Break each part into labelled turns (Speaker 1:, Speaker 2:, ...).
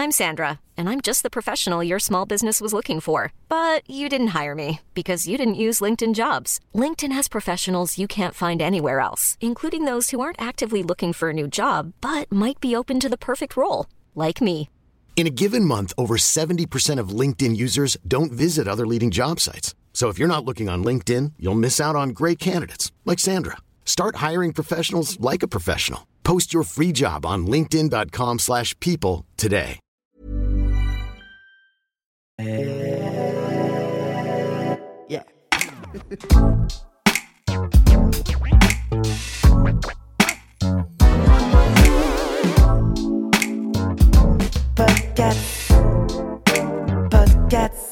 Speaker 1: I'm Sandra, and I'm just the professional your small business was looking for. But you didn't hire me because you didn't use LinkedIn Jobs. LinkedIn has professionals you can't find anywhere else, including those who aren't actively looking for a new job, but might be open to the perfect role, like me.
Speaker 2: In a given month, over 70% of LinkedIn users don't visit other leading job sites. So if you're not looking on LinkedIn, you'll miss out on great candidates like Sandra. Start hiring professionals like a professional. Post your free job on linkedin.com/people today.
Speaker 3: Yeah. Podcast.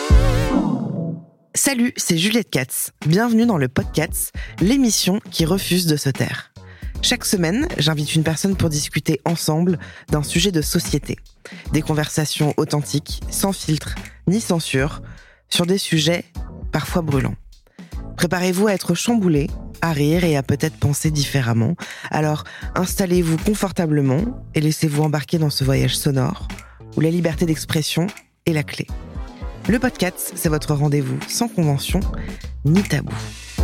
Speaker 3: Salut, c'est Juliette Katz. Bienvenue dans le Podcast, l'émission qui refuse de se taire. Chaque semaine, j'invite une personne pour discuter ensemble d'un sujet de société. Des conversations authentiques, sans filtre, ni censure, sur des sujets parfois brûlants. Préparez-vous à être chamboulés, à rire et à peut-être penser différemment. Alors, installez-vous confortablement et laissez-vous embarquer dans ce voyage sonore où la liberté d'expression est la clé. Le podcast, c'est votre rendez-vous sans convention ni tabou.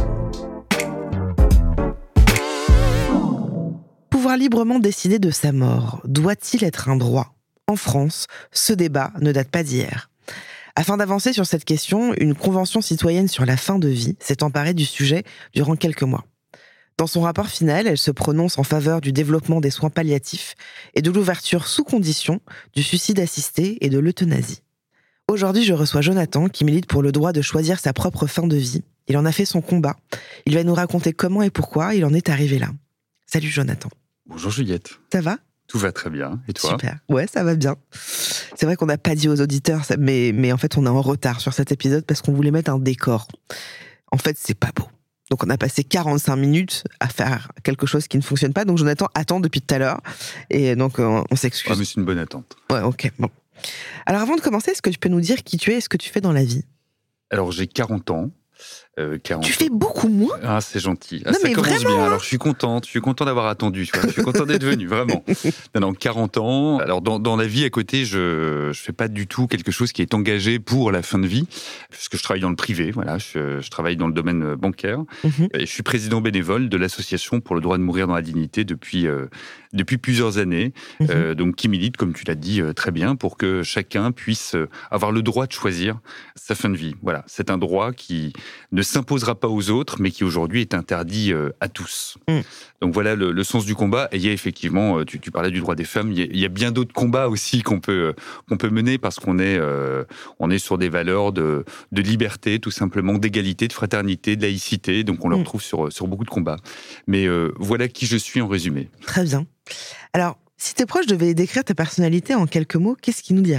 Speaker 3: Pouvoir librement décider de sa mort, doit-il être un droit ? En France, ce débat ne date pas d'hier. Afin d'avancer sur cette question, une convention citoyenne sur la fin de vie s'est emparée du sujet durant quelques mois. Dans son rapport final, elle se prononce en faveur du développement des soins palliatifs et de l'ouverture sous condition du suicide assisté et de l'euthanasie. Aujourd'hui, je reçois Jonathan qui milite pour le droit de choisir sa propre fin de vie. Il en a fait son combat. Il va nous raconter comment et pourquoi il en est arrivé là. Salut Jonathan.
Speaker 4: Bonjour Juliette.
Speaker 3: Ça va ?
Speaker 4: Tout va très bien. Et toi ?
Speaker 3: Super. Ouais, ça va bien. C'est vrai qu'on n'a pas dit aux auditeurs, mais en fait, on est en retard sur cet épisode parce qu'on voulait mettre un décor. En fait, c'est pas beau. Donc, on a passé 45 minutes à faire quelque chose qui ne fonctionne pas. Donc, Jonathan attend depuis tout à l'heure. Et donc, on s'excuse.
Speaker 4: Ah, mais c'est une bonne attente.
Speaker 3: Ouais, ok, bon. Alors, avant de commencer, est-ce que tu peux nous dire qui tu es et ce que tu fais dans la vie ?
Speaker 4: Alors, j'ai 40 ans. 40
Speaker 3: tu fais beaucoup moins.
Speaker 4: Ah, c'est gentil. Ah,
Speaker 3: non,
Speaker 4: ça
Speaker 3: mais
Speaker 4: commence
Speaker 3: vraiment,
Speaker 4: bien.
Speaker 3: hein.
Speaker 4: Alors, je suis content d'avoir attendu. Tu vois. Je suis content d'être venu, vraiment. Non, 40 ans. Alors, dans la vie à côté, je fais pas du tout quelque chose qui est engagé pour la fin de vie, puisque je travaille dans le privé. Voilà, je travaille dans le domaine bancaire. Et je suis président bénévole de l'association pour le droit de mourir dans la dignité depuis plusieurs années. Donc, qui milite, comme tu l'as dit très bien, pour que chacun puisse avoir le droit de choisir sa fin de vie. Voilà, c'est un droit qui ne s'imposera pas aux autres, mais qui aujourd'hui est interdit à tous. Donc voilà le sens du combat. Et il y a effectivement, tu parlais du droit des femmes, il y a bien d'autres combats aussi qu'on peut mener parce qu'on est sur des valeurs de liberté, tout simplement, d'égalité, de fraternité, de laïcité. Donc on le retrouve sur beaucoup de combats. Mais voilà qui je suis en résumé.
Speaker 3: Très bien. Alors, si tes proches devaient décrire ta personnalité en quelques mots, qu'est-ce qu'ils nous diraient ?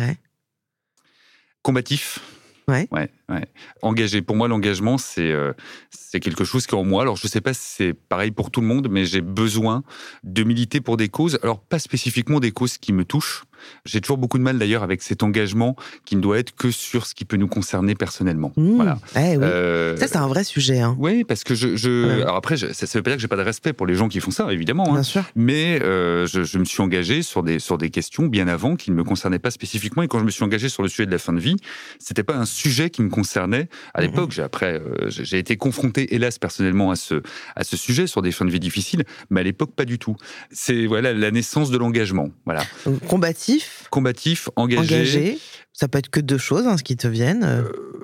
Speaker 4: Combatif.
Speaker 3: Ouais.
Speaker 4: Engagé. Pour moi, l'engagement, c'est quelque chose qui est en moi. Alors, je ne sais pas si c'est pareil pour tout le monde, mais j'ai besoin de militer pour des causes. Alors, pas spécifiquement des causes qui me touchent. J'ai toujours beaucoup de mal, d'ailleurs, avec cet engagement qui ne doit être que sur ce qui peut nous concerner personnellement. Voilà.
Speaker 3: Oui. Ça, c'est un vrai sujet. Hein.
Speaker 4: Oui, parce que alors après, ça ne veut pas dire que je n'ai pas de respect pour les gens qui font ça, évidemment.
Speaker 3: Bien
Speaker 4: hein.
Speaker 3: sûr.
Speaker 4: Mais je me suis engagé sur des questions bien avant qui ne me concernaient pas spécifiquement. Et quand je me suis engagé sur le sujet de la fin de vie, ce n'était pas un sujet qui me concernait à l'époque. J'ai été confronté, hélas, personnellement, à ce sujet sur des fins de vie difficiles, mais à l'époque, pas du tout. C'est la naissance de l'engagement. Voilà.
Speaker 3: Donc, combatif,
Speaker 4: engagé.
Speaker 3: Ça peut être que deux choses, ce qui te viennent.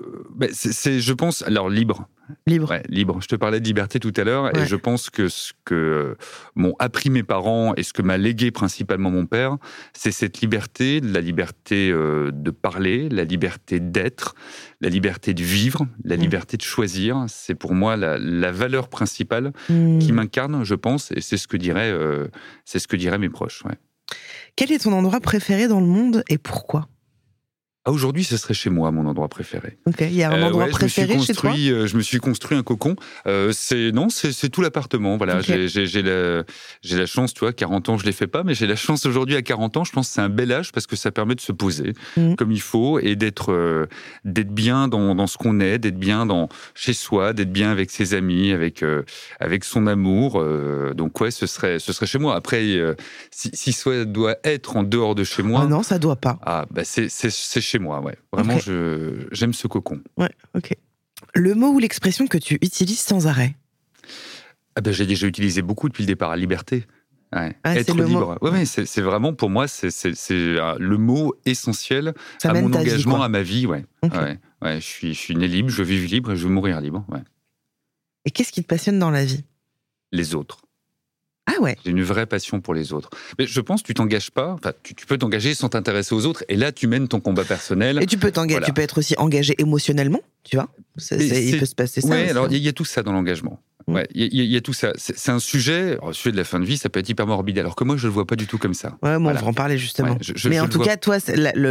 Speaker 4: Je pense, alors libre.
Speaker 3: Libre.
Speaker 4: Ouais, libre. Je te parlais de liberté tout à l'heure, et je pense que ce que m'ont appris mes parents et ce que m'a légué principalement mon père, c'est cette liberté, la liberté de parler, la liberté d'être, la liberté de vivre, la liberté de choisir. C'est pour moi la valeur principale qui m'incarne, je pense, et c'est ce que diraient mes proches. Ouais.
Speaker 3: Quel est ton endroit préféré dans le monde et pourquoi ?
Speaker 4: Aujourd'hui, ce serait chez moi, mon endroit préféré.
Speaker 3: Ok, il y a un endroit préféré chez toi ?
Speaker 4: Je me suis construit un cocon. C'est tout l'appartement. Voilà,
Speaker 3: Okay.
Speaker 4: J'ai la chance, tu vois, 40 ans, je ne les fais pas, mais j'ai la chance aujourd'hui à 40 ans, je pense que c'est un bel âge parce que ça permet de se poser comme il faut et d'être bien dans ce qu'on est, d'être bien chez soi, d'être bien avec ses amis, avec son amour. Donc ouais, ce serait chez moi. Après, si ça doit être en dehors de chez moi...
Speaker 3: Ah non, ça doit pas.
Speaker 4: Ah, bah c'est chez moi, ouais. Vraiment, okay. J'aime ce cocon.
Speaker 3: Ouais, ok. Le mot ou l'expression que tu utilises sans arrêt ?
Speaker 4: Ah ben, j'ai déjà utilisé beaucoup depuis le départ, la liberté. Ouais.
Speaker 3: Ah,
Speaker 4: être libre. Ouais, c'est vraiment, pour moi, c'est le mot essentiel à mon engagement, à ma vie. Ouais. Okay. Ouais, je suis né libre, je veux vivre libre et je veux mourir libre. Ouais.
Speaker 3: Et qu'est-ce qui te passionne dans la vie ?
Speaker 4: Les autres.
Speaker 3: Ah ouais.
Speaker 4: J'ai une vraie passion pour les autres. Mais je pense que tu t'engages pas, enfin, tu peux t'engager sans t'intéresser aux autres, et là, tu mènes ton combat personnel.
Speaker 3: Et tu peux t'engager, voilà. Tu peux être aussi engagé émotionnellement, tu vois. Il peut se passer ça.
Speaker 4: Oui, alors il y a tout ça dans l'engagement. Ouais, il y a tout ça. C'est un sujet, le sujet de la fin de vie, ça peut être hyper morbide, alors que moi, je le vois pas du tout comme ça.
Speaker 3: Ouais, bon, voilà. On va en parler justement. Ouais, mais en tout cas, toi,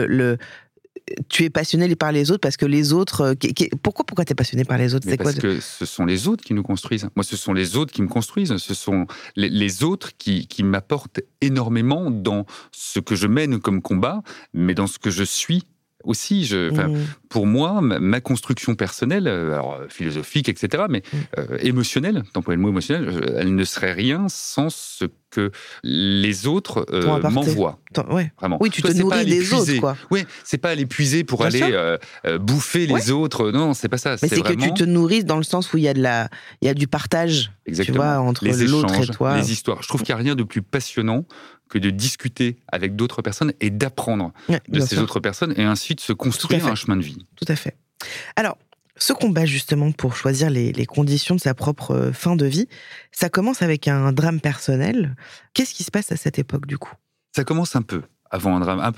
Speaker 3: tu es passionné par les autres parce que les autres... Pourquoi t'es passionné par les autres ?
Speaker 4: C'est parce que ce sont les autres qui nous construisent. Moi, ce sont les autres qui me construisent. Ce sont les autres qui m'apportent énormément dans ce que je mène comme combat, mais dans ce que je suis aussi. Pour moi, ma construction personnelle, alors philosophique, etc., mais émotionnelle, tant pour le mot émotionnel, elle ne serait rien sans ce que les autres m'envoient.
Speaker 3: Ouais.
Speaker 4: Vraiment.
Speaker 3: Oui, tu te nourris des autres, quoi.
Speaker 4: Oui, c'est pas aller puiser pour aller bouffer les autres. Non, c'est pas ça.
Speaker 3: Mais c'est
Speaker 4: vraiment...
Speaker 3: que tu te nourris dans le sens où il y a du partage.
Speaker 4: Exactement.
Speaker 3: Tu vois, entre l'autre et toi.
Speaker 4: Les histoires. Je trouve qu'il n'y a rien de plus passionnant que de discuter avec d'autres personnes et d'apprendre de ces autres personnes et ainsi de se construire un chemin de vie.
Speaker 3: Tout à fait. Alors, ce combat justement pour choisir les conditions de sa propre fin de vie, ça commence avec un drame personnel. Qu'est-ce qui se passe à cette époque du coup ?
Speaker 4: Ça commence un peu avant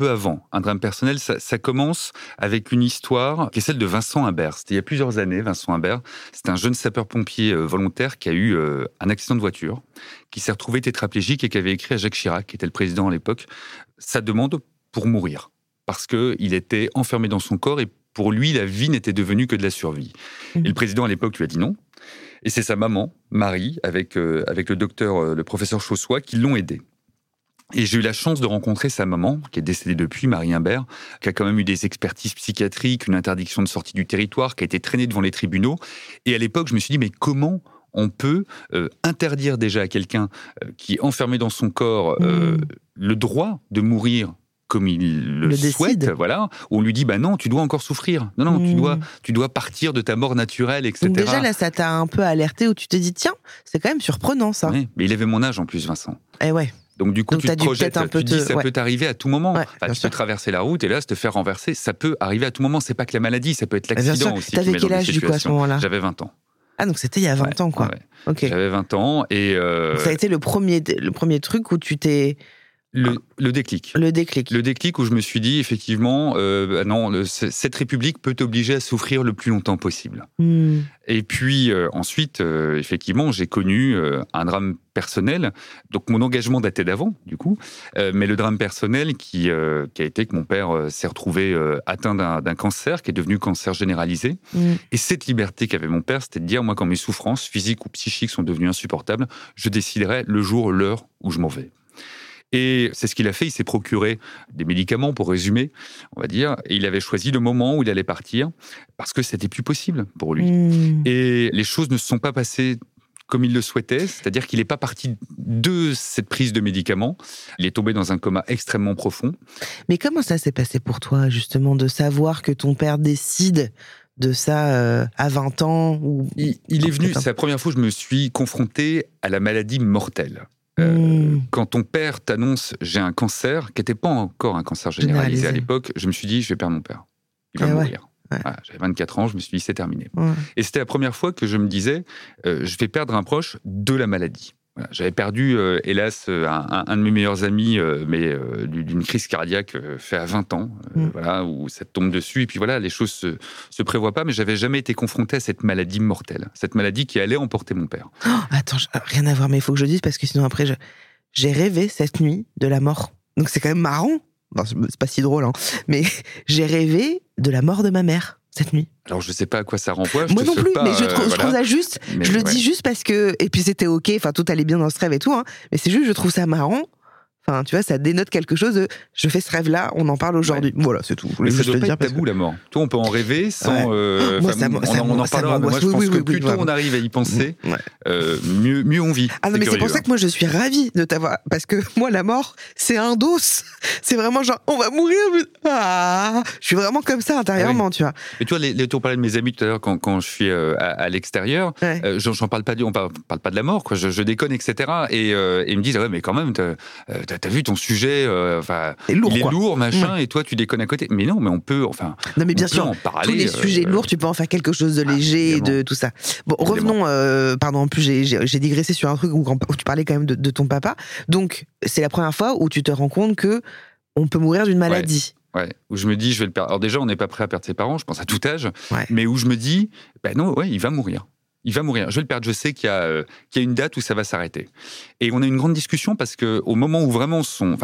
Speaker 4: un drame personnel. Ça commence avec une histoire qui est celle de Vincent Imbert. C'était il y a plusieurs années, Vincent Imbert. C'était un jeune sapeur-pompier volontaire qui a eu un accident de voiture, qui s'est retrouvé tétraplégique et qui avait écrit à Jacques Chirac, qui était le président à l'époque, sa demande pour mourir. Parce qu'il était enfermé dans son corps et pour lui, la vie n'était devenue que de la survie. Et le président à l'époque lui a dit non. Et c'est sa maman, Marie, avec le docteur, le professeur Chaussois, qui l'ont aidé. Et j'ai eu la chance de rencontrer sa maman, qui est décédée depuis, Marie Imbert, qui a quand même eu des expertises psychiatriques, une interdiction de sortie du territoire, qui a été traînée devant les tribunaux. Et à l'époque, je me suis dit, mais comment on peut interdire déjà à quelqu'un qui est enfermé dans son corps le droit de mourir comme il le souhaite, voilà, on lui dit, bah non, tu dois encore souffrir. Non, tu dois partir de ta mort naturelle, etc.
Speaker 3: Donc déjà, là, ça t'a un peu alerté où tu t'es dit, tiens, c'est quand même surprenant, ça.
Speaker 4: Oui, mais il avait mon âge en plus, Vincent.
Speaker 3: Eh ouais.
Speaker 4: Donc du coup, tu te projettes, tu dis, ça peut t'arriver à tout moment. Ouais, tu peux traverser la route et là, se te faire renverser, ça peut arriver à tout moment. C'est pas que la maladie, ça peut être l'accident aussi.
Speaker 3: T'avais quel âge, du coup, à ce moment-là ?
Speaker 4: J'avais 20 ans.
Speaker 3: Ah, donc c'était il y a 20 ans, quoi.
Speaker 4: Ouais.
Speaker 3: Okay.
Speaker 4: J'avais 20 ans et...
Speaker 3: Donc ça a été le premier truc où tu t'es...
Speaker 4: Le déclic.
Speaker 3: Le déclic.
Speaker 4: Le déclic où je me suis dit, effectivement, non, cette République peut t'obliger à souffrir le plus longtemps possible. Et puis, ensuite, effectivement, j'ai connu un drame personnel. Donc, mon engagement datait d'avant, du coup. Mais le drame personnel qui a été que mon père s'est retrouvé atteint d'un cancer, qui est devenu cancer généralisé. Et cette liberté qu'avait mon père, c'était de dire, moi, quand mes souffrances physiques ou psychiques sont devenues insupportables, je déciderai le jour, l'heure où je m'en vais. Et c'est ce qu'il a fait, il s'est procuré des médicaments, pour résumer, on va dire, et il avait choisi le moment où il allait partir, parce que c'était plus possible pour lui. Et les choses ne se sont pas passées comme il le souhaitait, c'est-à-dire qu'il n'est pas parti de cette prise de médicaments, il est tombé dans un coma extrêmement profond.
Speaker 3: Mais comment ça s'est passé pour toi, justement, de savoir que ton père décide de ça à 20 ans ou...
Speaker 4: Il est venu, c'est la première fois que je me suis confronté à la maladie mortelle. Quand ton père t'annonce j'ai un cancer, qui n'était pas encore un cancer généralisé à l'époque, je me suis dit je vais perdre mon père, il va mourir. Ouais. Voilà, j'avais 24 ans, je me suis dit c'est terminé. Et c'était la première fois que je me disais je vais perdre un proche de la maladie. Voilà, j'avais perdu hélas un de mes meilleurs amis, mais d'une crise cardiaque fait à 20 ans, voilà, où ça te tombe dessus et puis voilà, les choses se prévoient pas, mais j'avais jamais été confronté à cette maladie mortelle, cette maladie qui allait emporter mon père.
Speaker 3: Oh, attends, rien à voir, mais il faut que je dise parce que sinon après j'ai rêvé cette nuit de la mort. Donc c'est quand même marrant. non, c'est pas si drôle, hein, mais j'ai rêvé de la mort de ma mère cette nuit.
Speaker 4: Alors, je sais pas à quoi ça renvoie.
Speaker 3: Moi non plus,
Speaker 4: pas,
Speaker 3: mais je trouve ça juste.
Speaker 4: Mais
Speaker 3: je le dis juste parce que. Et puis c'était ok, enfin tout allait bien dans ce rêve et tout, hein, mais c'est juste, je trouve ça marrant. Enfin, tu vois, ça dénote quelque chose de je fais ce rêve-là, on en parle aujourd'hui. Ouais. Voilà, c'est tout.
Speaker 4: Mais ça doit pas être tabou, la mort. Toi, on peut en rêver sans.
Speaker 3: Moi,
Speaker 4: on en parlera. Moi, je pense que plus tôt on arrive à y penser, mieux on vit.
Speaker 3: Ah non, mais c'est pour ça que moi, je suis ravie de t'avoir. Parce que moi, la mort, c'est un dos. C'est vraiment genre, on va mourir. Ah, je suis vraiment comme ça intérieurement, tu vois.
Speaker 4: Mais tu vois, tu parlais de mes amis tout à l'heure quand je suis à l'extérieur. J'en parle pas on parle pas de la mort, quoi. Je déconne, etc. Et ils me disent, ouais, mais quand même, t'as vu ton sujet, il est lourd, machin, et toi tu déconnes à côté. Mais non, mais on peut,
Speaker 3: non, mais bien sûr,
Speaker 4: en parler.
Speaker 3: Tous les sujets lourds, tu peux en faire quelque chose de léger, de tout ça. Bon, revenons. Pardon, en plus j'ai digressé sur un truc où tu parlais quand même de ton papa. Donc c'est la première fois où tu te rends compte que on peut mourir d'une maladie.
Speaker 4: Ouais, où je me dis, je vais le perdre. Alors déjà, on n'est pas prêt à perdre ses parents, je pense à tout âge, mais où je me dis, non, il va mourir. Il va mourir. Je vais le perdre. Je sais qu'il y a une date où ça va s'arrêter. Et on a une grande discussion parce que au moment où vraiment son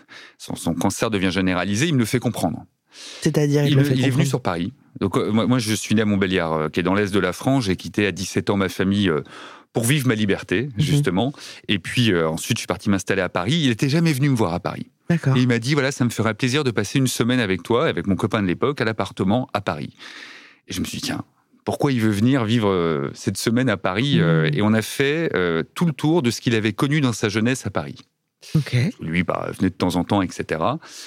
Speaker 4: cancer devient généralisé, il me le fait comprendre.
Speaker 3: C'est-à-dire,
Speaker 4: il est venu sur Paris. Donc moi, je suis né à Montbéliard, qui est dans l'est de la France. J'ai quitté à 17 ans ma famille pour vivre ma liberté, justement. Et puis ensuite, je suis parti m'installer à Paris. Il n'était jamais venu me voir à Paris.
Speaker 3: D'accord.
Speaker 4: Et il m'a dit, voilà, ça me ferait plaisir de passer une semaine avec toi, avec mon copain de l'époque, à l'appartement à Paris. Et je me suis dit, tiens, pourquoi il veut venir vivre cette semaine à Paris et on a fait tout le tour de ce qu'il avait connu dans sa jeunesse à Paris.
Speaker 3: Okay.
Speaker 4: Lui, venait de temps en temps, etc.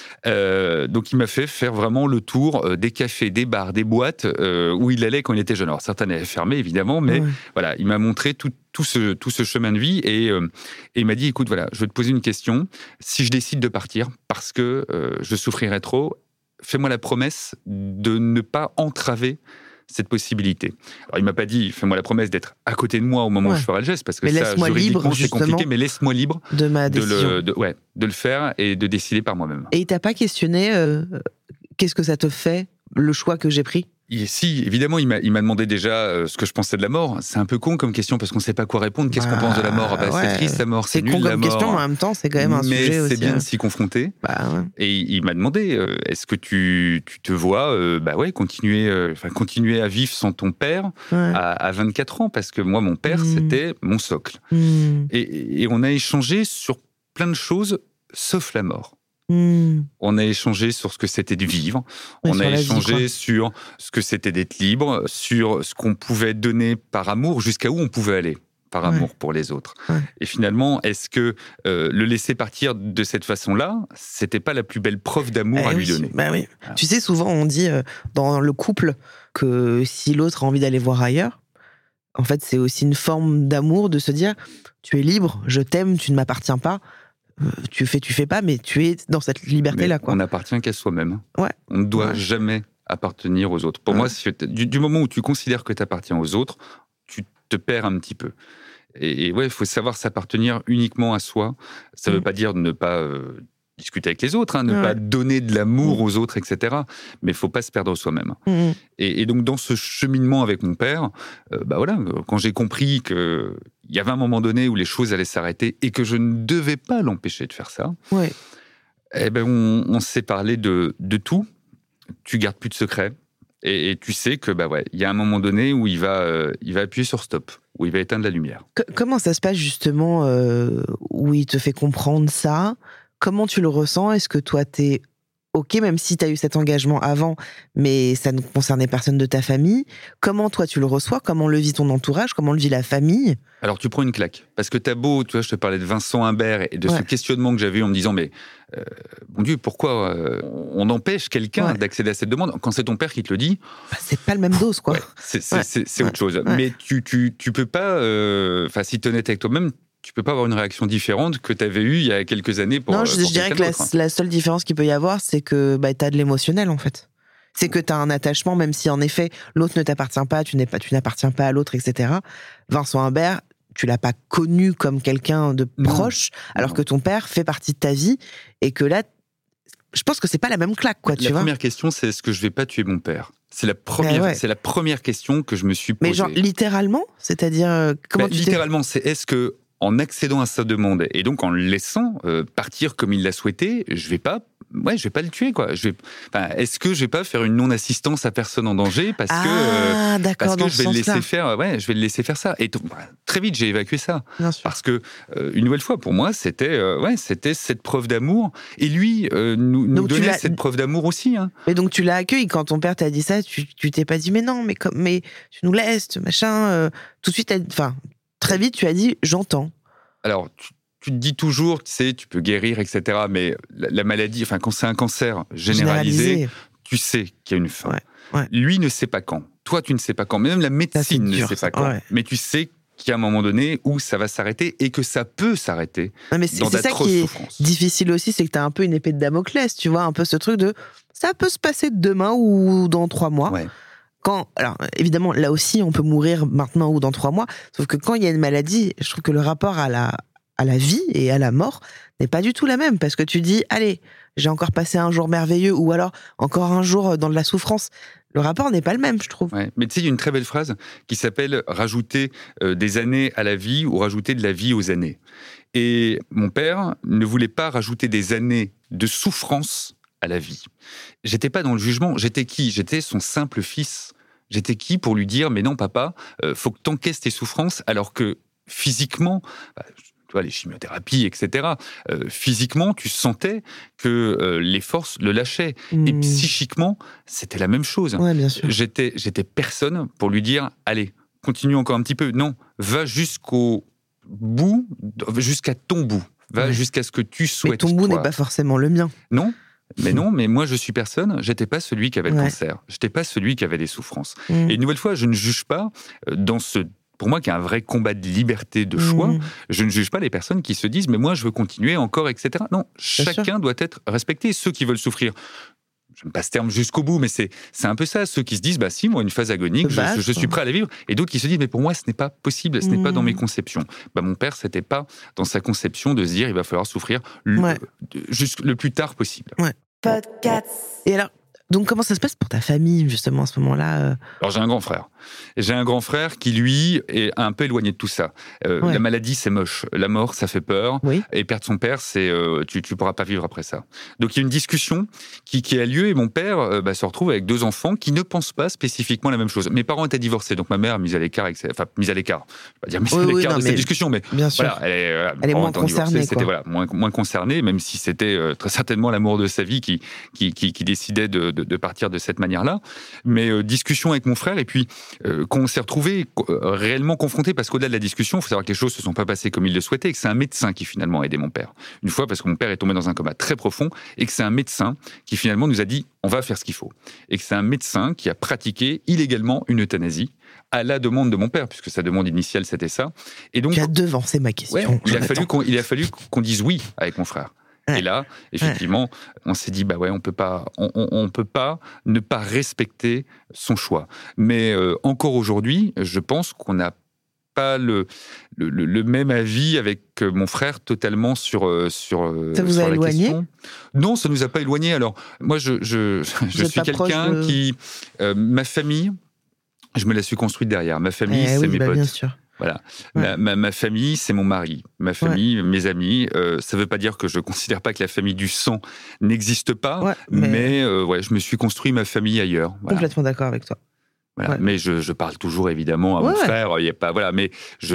Speaker 4: Donc, il m'a fait faire vraiment le tour des cafés, des bars, des boîtes où il allait quand il était jeune. Alors, certaines avaient fermé, évidemment, mais voilà, il m'a montré tout ce chemin de vie et il m'a dit, écoute, voilà, je vais te poser une question. Si je décide de partir parce que je souffrirais trop, fais-moi la promesse de ne pas entraver cette possibilité. Alors, il m'a pas dit, fais-moi la promesse d'être à côté de moi au moment où je ferai le geste, parce que ça, juridiquement, c'est compliqué, mais laisse-moi libre
Speaker 3: de ma décision.
Speaker 4: De le faire et de décider par moi-même.
Speaker 3: Et il t'a pas questionné qu'est-ce que ça te fait, le choix que j'ai pris ?
Speaker 4: Si, évidemment, il m'a demandé déjà ce que je pensais de la mort. C'est un peu con comme question parce qu'on ne sait pas quoi répondre. Qu'est-ce qu'on pense de la mort ? C'est triste la mort, c'est nul la mort. C'est con comme question,
Speaker 3: mais en même temps, c'est quand même un sujet aussi.
Speaker 4: Mais c'est bien de s'y confronter. Et il m'a demandé, est-ce que tu te vois continuer à vivre sans ton père à 24 ans ? Parce que moi, mon père, c'était mon socle. Et on a échangé sur plein de choses, sauf la mort. On a échangé sur ce que c'était de vivre, on a échangé sur ce que c'était d'être libre, sur ce qu'on pouvait donner par amour, jusqu'à où on pouvait aller par amour pour les autres. Et finalement, est-ce que le laisser partir de cette façon-là, c'était pas la plus belle preuve d'amour à lui donner ?
Speaker 3: Oui. Tu sais, souvent on dit dans le couple que si l'autre a envie d'aller voir ailleurs, en fait c'est aussi une forme d'amour de se dire tu es libre, je t'aime, tu ne m'appartiens pas. Tu fais pas, mais tu es dans cette liberté-là, quoi.
Speaker 4: On n'appartient qu'à soi-même. On ne doit jamais appartenir aux autres. Pour moi, du moment où tu considères que tu appartiens aux autres, tu te perds un petit peu. Et il faut savoir s'appartenir uniquement à soi. Ça ne veut pas dire de ne pas discuter avec les autres, ne pas donner de l'amour aux autres, etc. Mais il ne faut pas se perdre soi-même. Et donc, dans ce cheminement avec mon père, quand j'ai compris qu'il y avait un moment donné où les choses allaient s'arrêter et que je ne devais pas l'empêcher de faire ça, on s'est parlé de tout. Tu gardes plus de secrets. Et tu sais que il y a un moment donné où il va appuyer sur stop, où il va éteindre la lumière.
Speaker 3: Comment ça se passe justement où il te fait comprendre ça ? Comment tu le ressens ? Est-ce que toi, t'es OK, même si t'as eu cet engagement avant, mais ça ne concernait personne de ta famille ? Comment toi, tu le reçois ? Comment le vit ton entourage ? Comment le vit la famille ? Alors,
Speaker 4: tu prends une claque. Parce que t'as beau, tu vois, je te parlais de Vincent Imbert et de ce questionnement que j'avais eu en me disant, mais mon Dieu, pourquoi on empêche quelqu'un d'accéder à cette demande ? Quand c'est ton père qui te le dit...
Speaker 3: c'est pas le même dose, quoi.
Speaker 4: C'est autre chose. Mais tu peux pas... si t'es honnête avec toi-même, tu peux pas avoir une réaction différente que tu avais eue il y a quelques années pour...
Speaker 3: Non, je dirais que la seule différence qu'il peut y avoir, c'est que tu as de l'émotionnel, en fait. C'est que tu as un attachement, même si, en effet, l'autre ne t'appartient pas, tu n'appartiens pas à l'autre, etc. Vincent Imbert, tu l'as pas connu comme quelqu'un de proche, alors que ton père fait partie de ta vie, et que là, je pense que c'est pas la même claque, quoi, tu vois.
Speaker 4: La première question, c'est est-ce que je vais pas tuer mon père ? C'est la première question que je me suis posée.
Speaker 3: Mais genre, littéralement ? C'est-à-dire, comment tu
Speaker 4: littéralement, c'est est-ce que en accédant à sa demande et donc en le laissant partir comme il l'a souhaité, je vais pas je vais pas le tuer, quoi. Est-ce que je vais pas faire une non-assistance à personne en danger parce que je vais le laisser faire, je vais le laisser faire ça. Et très vite, j'ai évacué ça. Parce que, une nouvelle fois, pour moi, c'était cette preuve d'amour. Et lui, nous donnait cette preuve d'amour aussi. Hein.
Speaker 3: Mais donc, tu l'as accueilli. Quand ton père t'a dit ça, tu t'es pas dit, mais non, mais tu nous laisses, machin. Tout de suite, très vite, tu as dit, j'entends.
Speaker 4: Alors, tu te dis toujours, tu sais, tu peux guérir, etc. Mais la maladie, quand c'est un cancer généralisé, tu sais qu'il y a une fin. Ouais. Lui ne sait pas quand. Toi, tu ne sais pas quand. Même la médecine ne sait pas quand. Ouais. Mais tu sais qu'il y a un moment donné où ça va s'arrêter et que ça peut s'arrêter dans d'atroces souffrances. C'est ça qui est
Speaker 3: difficile aussi, c'est que tu as un peu une épée de Damoclès, tu vois, un peu ce truc de ça peut se passer demain ou dans 3 mois. Ouais. Alors, évidemment, là aussi, on peut mourir maintenant ou dans 3 mois, sauf que quand il y a une maladie, je trouve que le rapport à la vie et à la mort n'est pas du tout la même, parce que tu dis, allez, j'ai encore passé un jour merveilleux, ou alors encore un jour dans de la souffrance. Le rapport n'est pas le même, je trouve.
Speaker 4: Ouais, mais tu sais, il y a une très belle phrase qui s'appelle « rajouter des années à la vie ou rajouter de la vie aux années ». Et mon père ne voulait pas rajouter des années de souffrance à la vie. J'étais pas dans le jugement, j'étais qui ? J'étais son simple fils. J'étais qui pour lui dire « mais non, papa, faut que t'encaisses tes souffrances », alors que physiquement... les chimiothérapies, etc. Physiquement, tu sentais que les forces le lâchaient. Et psychiquement, c'était la même chose.
Speaker 3: Ouais, bien sûr.
Speaker 4: J'étais personne pour lui dire « Allez, continue encore un petit peu ». Non, va jusqu'au bout, jusqu'à ton bout. Va jusqu'à ce que tu souhaites.
Speaker 3: Mais ton bout n'est pas forcément le mien.
Speaker 4: Non. Mais moi je suis personne, j'étais pas celui qui avait le cancer, j'étais pas celui qui avait des souffrances. Et une nouvelle fois, je ne juge pas dans ce... Pour moi, qui est un vrai combat de liberté, de choix, je ne juge pas les personnes qui se disent « mais moi, je veux continuer encore, etc. » Non, chacun doit être respecté. Ceux qui veulent souffrir, j'aime pas ce terme jusqu'au bout, mais c'est un peu ça. Ceux qui se disent « bah si, moi, une phase agonique, je suis prêt à la vivre. » Et d'autres qui se disent « mais pour moi, ce n'est pas possible, ce n'est pas dans mes conceptions. » Mon père, c'était pas dans sa conception de se dire « il va falloir souffrir le plus tard possible. »
Speaker 3: Podcast. Et alors, donc comment ça se passe pour ta famille, justement, à ce moment-là
Speaker 4: Alors, j'ai un grand frère. J'ai un grand frère qui, lui, est un peu éloigné de tout ça. La maladie, c'est moche. La mort, ça fait peur. Oui. Et perdre son père, c'est tu pourras pas vivre après ça. Donc, il y a une discussion qui a lieu et mon père se retrouve avec 2 enfants qui ne pensent pas spécifiquement la même chose. Mes parents étaient divorcés, donc ma mère mise à l'écart. Mise à l'écart. Je vais pas dire mise à l'écart de cette discussion, mais
Speaker 3: bien sûr.
Speaker 4: Voilà,
Speaker 3: elle est moins concernée.
Speaker 4: C'était moins concernée, même si c'était très certainement l'amour de sa vie qui décidait de partir de cette manière-là. Mais discussion avec mon frère et puis qu'on s'est retrouvé réellement confronté, parce qu'au-delà de la discussion, il faut savoir que les choses ne se sont pas passées comme il le souhaitait, et que c'est un médecin qui finalement a aidé mon père. Une fois, parce que mon père est tombé dans un coma très profond, et que c'est un médecin qui finalement nous a dit « on va faire ce qu'il faut ». Et que c'est un médecin qui a pratiqué illégalement une euthanasie, à la demande de mon père, puisque sa demande initiale c'était ça. Et donc,
Speaker 3: tu as devancé ma question.
Speaker 4: Ouais, il a fallu qu'on dise oui avec mon frère. Et là, effectivement, on s'est dit, on peut pas ne pas respecter son choix. Mais encore aujourd'hui, je pense qu'on n'a pas le même avis avec mon frère totalement sur
Speaker 3: ça vous a éloigné ?
Speaker 4: Question. Non, ça nous a pas éloigné. Alors moi, je suis quelqu'un qui ma famille, je me la suis construite derrière. Ma famille, c'est mes potes.
Speaker 3: Bien sûr.
Speaker 4: Voilà. Ma famille, c'est mon mari. Ma famille, mes amis. Ça ne veut pas dire que je ne considère pas que la famille du sang n'existe pas, mais je me suis construit ma famille ailleurs. Voilà.
Speaker 3: Complètement d'accord avec toi.
Speaker 4: Voilà. Mais je parle toujours évidemment à mon frère. Il y a pas, mais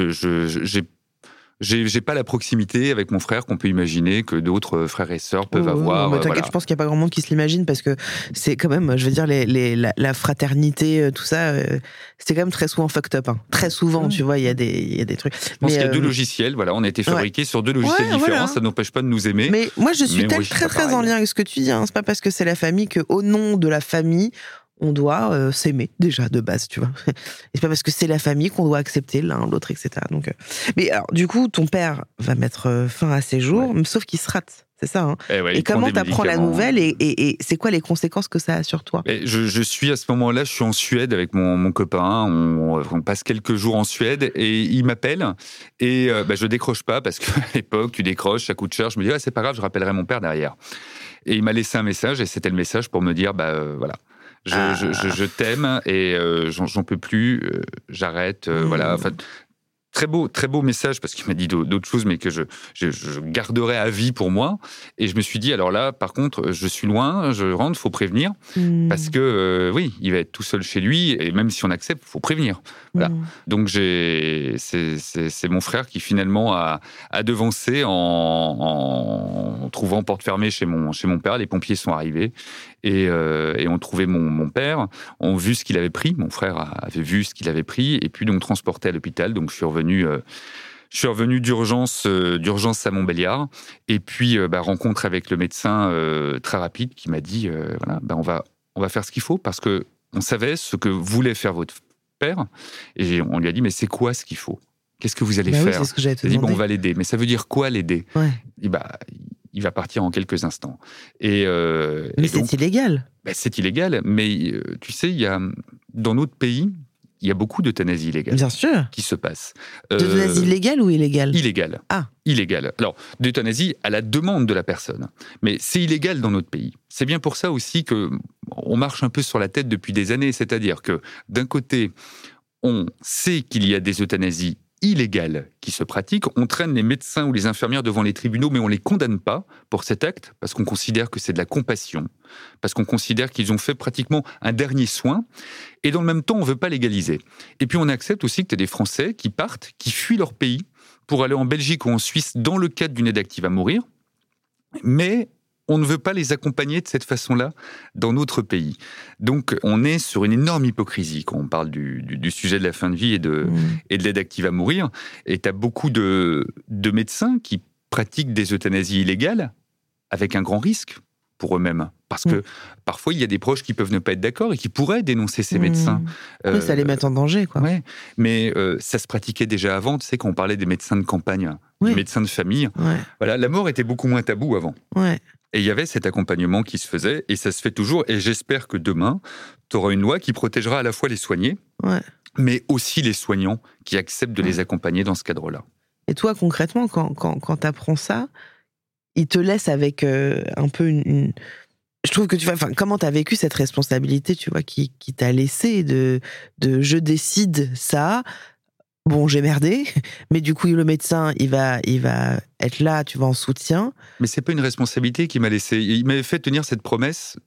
Speaker 4: j'ai pas la proximité avec mon frère qu'on peut imaginer que d'autres frères et sœurs peuvent avoir.
Speaker 3: Mais t'inquiète, je pense qu'il n'y a pas grand monde qui se l'imagine, parce que c'est quand même, je veux dire, la fraternité, tout ça, c'est quand même très souvent fucked up. Hein. Très souvent, tu vois, il y a des trucs.
Speaker 4: Je pense qu'il y a 2 logiciels, on a été fabriqués sur 2 logiciels différents, ça n'empêche pas de nous aimer.
Speaker 3: Mais moi, je suis très en lien avec ce que tu dis. Hein. C'est pas parce que c'est la famille qu'au nom de la famille, on doit s'aimer, déjà, de base, tu vois. Et c'est pas parce que c'est la famille qu'on doit accepter l'un, l'autre, etc. Donc, mais alors, du coup, ton père va mettre fin à ses jours, sauf qu'il se rate, c'est ça, hein. Et comment t'apprends la nouvelle et c'est quoi les conséquences que ça a sur toi ?
Speaker 4: Je suis à ce moment-là, je suis en Suède avec mon copain, on passe quelques jours en Suède, et il m'appelle, et je décroche pas, parce qu'à l'époque, tu décroches, ça coûte cher, je me dis, c'est pas grave, je rappellerai mon père derrière. Et il m'a laissé un message, et c'était le message pour me dire, voilà. Je t'aime et j'en peux plus, j'arrête, voilà. Enfin, Très beau message, parce qu'il m'a dit d'autres choses, mais que je garderai à vie pour moi. Et je me suis dit, alors là, par contre, je suis loin, je rentre, faut prévenir. Parce que, oui, il va être tout seul chez lui, et même si on accepte, faut prévenir. Voilà. Donc, c'est mon frère qui, finalement, a devancé en trouvant porte fermée chez mon père. Les pompiers sont arrivés et ont trouvé mon père, ont vu ce qu'il avait pris. Mon frère avait vu ce qu'il avait pris, et puis donc transporté à l'hôpital. Donc, je suis revenu d'urgence à Montbéliard, et puis rencontre avec le médecin très rapide qui m'a dit on va faire ce qu'il faut, parce que on savait ce que voulait faire votre père, et on lui a dit mais c'est quoi ce qu'il faut ? Qu'est-ce que vous allez faire ?
Speaker 3: Oui, c'est ce que j'allais te demander.
Speaker 4: On va l'aider, mais ça veut dire quoi l'aider ? Il dit il va partir en quelques instants. Mais
Speaker 3: c'est illégal.
Speaker 4: C'est illégal, mais tu sais, dans notre pays, il y a beaucoup d'euthanasie illégale.
Speaker 3: Bien sûr.
Speaker 4: Qui se passe.
Speaker 3: D'euthanasie légale ou illégale ?
Speaker 4: Illégale.
Speaker 3: Ah.
Speaker 4: Illégale. Alors, d'euthanasie à la demande de la personne. Mais c'est illégal dans notre pays. C'est bien pour ça aussi qu'on marche un peu sur la tête depuis des années. C'est-à-dire que, d'un côté, on sait qu'il y a des euthanasies illégales qui se pratiquent. On traîne les médecins ou les infirmières devant les tribunaux, mais on ne les condamne pas pour cet acte, parce qu'on considère que c'est de la compassion, parce qu'on considère qu'ils ont fait pratiquement un dernier soin, et dans le même temps, on ne veut pas légaliser. Et puis on accepte aussi que tu as des Français qui partent, qui fuient leur pays pour aller en Belgique ou en Suisse dans le cadre d'une aide active à mourir, mais on ne veut pas les accompagner de cette façon-là dans notre pays. Donc, on est sur une énorme hypocrisie quand on parle du sujet de la fin de vie et de l'aide active à mourir. Et tu as beaucoup de médecins qui pratiquent des euthanasies illégales avec un grand risque pour eux-mêmes. Parce que parfois, il y a des proches qui peuvent ne pas être d'accord et qui pourraient dénoncer ces médecins.
Speaker 3: Oui, ça les met en danger, quoi.
Speaker 4: Ouais, mais ça se pratiquait déjà avant. Tu sais, quand on parlait des médecins de campagne, des médecins de famille, voilà, la mort était beaucoup moins tabou avant. Et il y avait cet accompagnement qui se faisait, et ça se fait toujours. Et j'espère que demain, tu auras une loi qui protégera à la fois les soignés, mais aussi les soignants qui acceptent de les accompagner dans ce cadre-là.
Speaker 3: Et toi, concrètement, quand tu apprends ça, il te laisse avec un peu une... Je trouve que comment tu as vécu cette responsabilité, tu vois, qui t'a laissé de je décide ça. Bon, j'ai merdé, mais du coup, le médecin, il va être là, tu vois, en soutien.
Speaker 4: Mais c'est pas une responsabilité qui m'a laissé. Il m'avait fait tenir cette promesse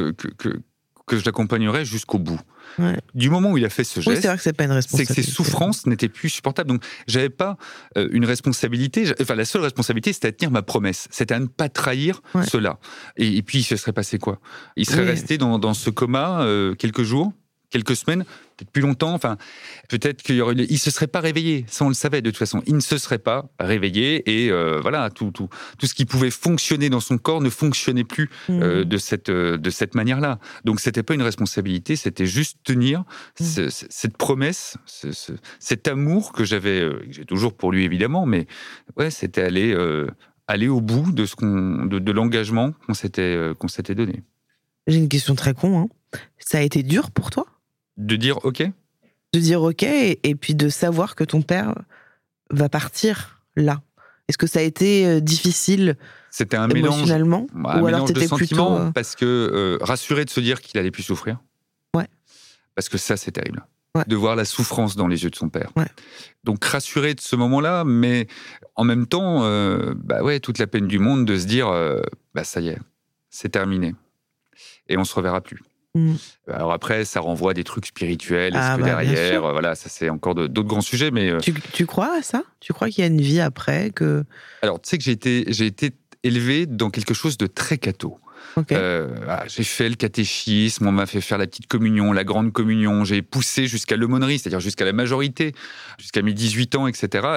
Speaker 4: que je l'accompagnerais jusqu'au bout. Du moment où il a fait ce geste,
Speaker 3: c'est vrai que c'est pas une responsabilité.
Speaker 4: C'est que ses souffrances n'étaient plus supportables. Donc, j'avais pas une responsabilité. Enfin, la seule responsabilité, c'était à tenir ma promesse. C'était à ne pas trahir cela. Et puis, il se serait passé quoi ? Il serait resté dans ce coma quelques jours, quelques semaines, peut-être plus longtemps. Enfin, peut-être il se serait pas réveillé. Ça, on le savait de toute façon. Il ne se serait pas réveillé, et voilà, tout ce qui pouvait fonctionner dans son corps ne fonctionnait plus de cette manière-là. Donc, c'était pas une responsabilité, c'était juste tenir cette promesse, cet amour que j'avais, que j'ai toujours pour lui évidemment, mais c'était aller au bout de l'engagement qu'on s'était donné.
Speaker 3: J'ai une question très con, hein. Ça a été dur pour toi ?
Speaker 4: De dire OK ?
Speaker 3: De dire OK, et puis de savoir que ton père va partir là. Est-ce que ça a été difficile ?
Speaker 4: C'était un mélange,
Speaker 3: émotionnellement, ou alors
Speaker 4: mélange de
Speaker 3: t'étais
Speaker 4: sentiments,
Speaker 3: plutôt
Speaker 4: parce que rassuré de se dire qu'il allait plus souffrir. Parce que ça, c'est terrible. De voir la souffrance dans les yeux de son père. Donc rassuré de ce moment-là, mais en même temps, toute la peine du monde de se dire ça y est, c'est terminé. Et on se reverra plus. Alors après, ça renvoie à des trucs spirituels, est-ce que derrière, voilà, ça c'est encore d'autres grands sujets, mais...
Speaker 3: Tu crois à ça ? Tu crois qu'il y a une vie après que...
Speaker 4: Alors, tu sais que j'ai été élevé dans quelque chose de très catho. J'ai fait le catéchisme, on m'a fait faire la petite communion, la grande communion, j'ai poussé jusqu'à l'aumônerie, c'est-à-dire jusqu'à la majorité, jusqu'à mes 18 ans, etc.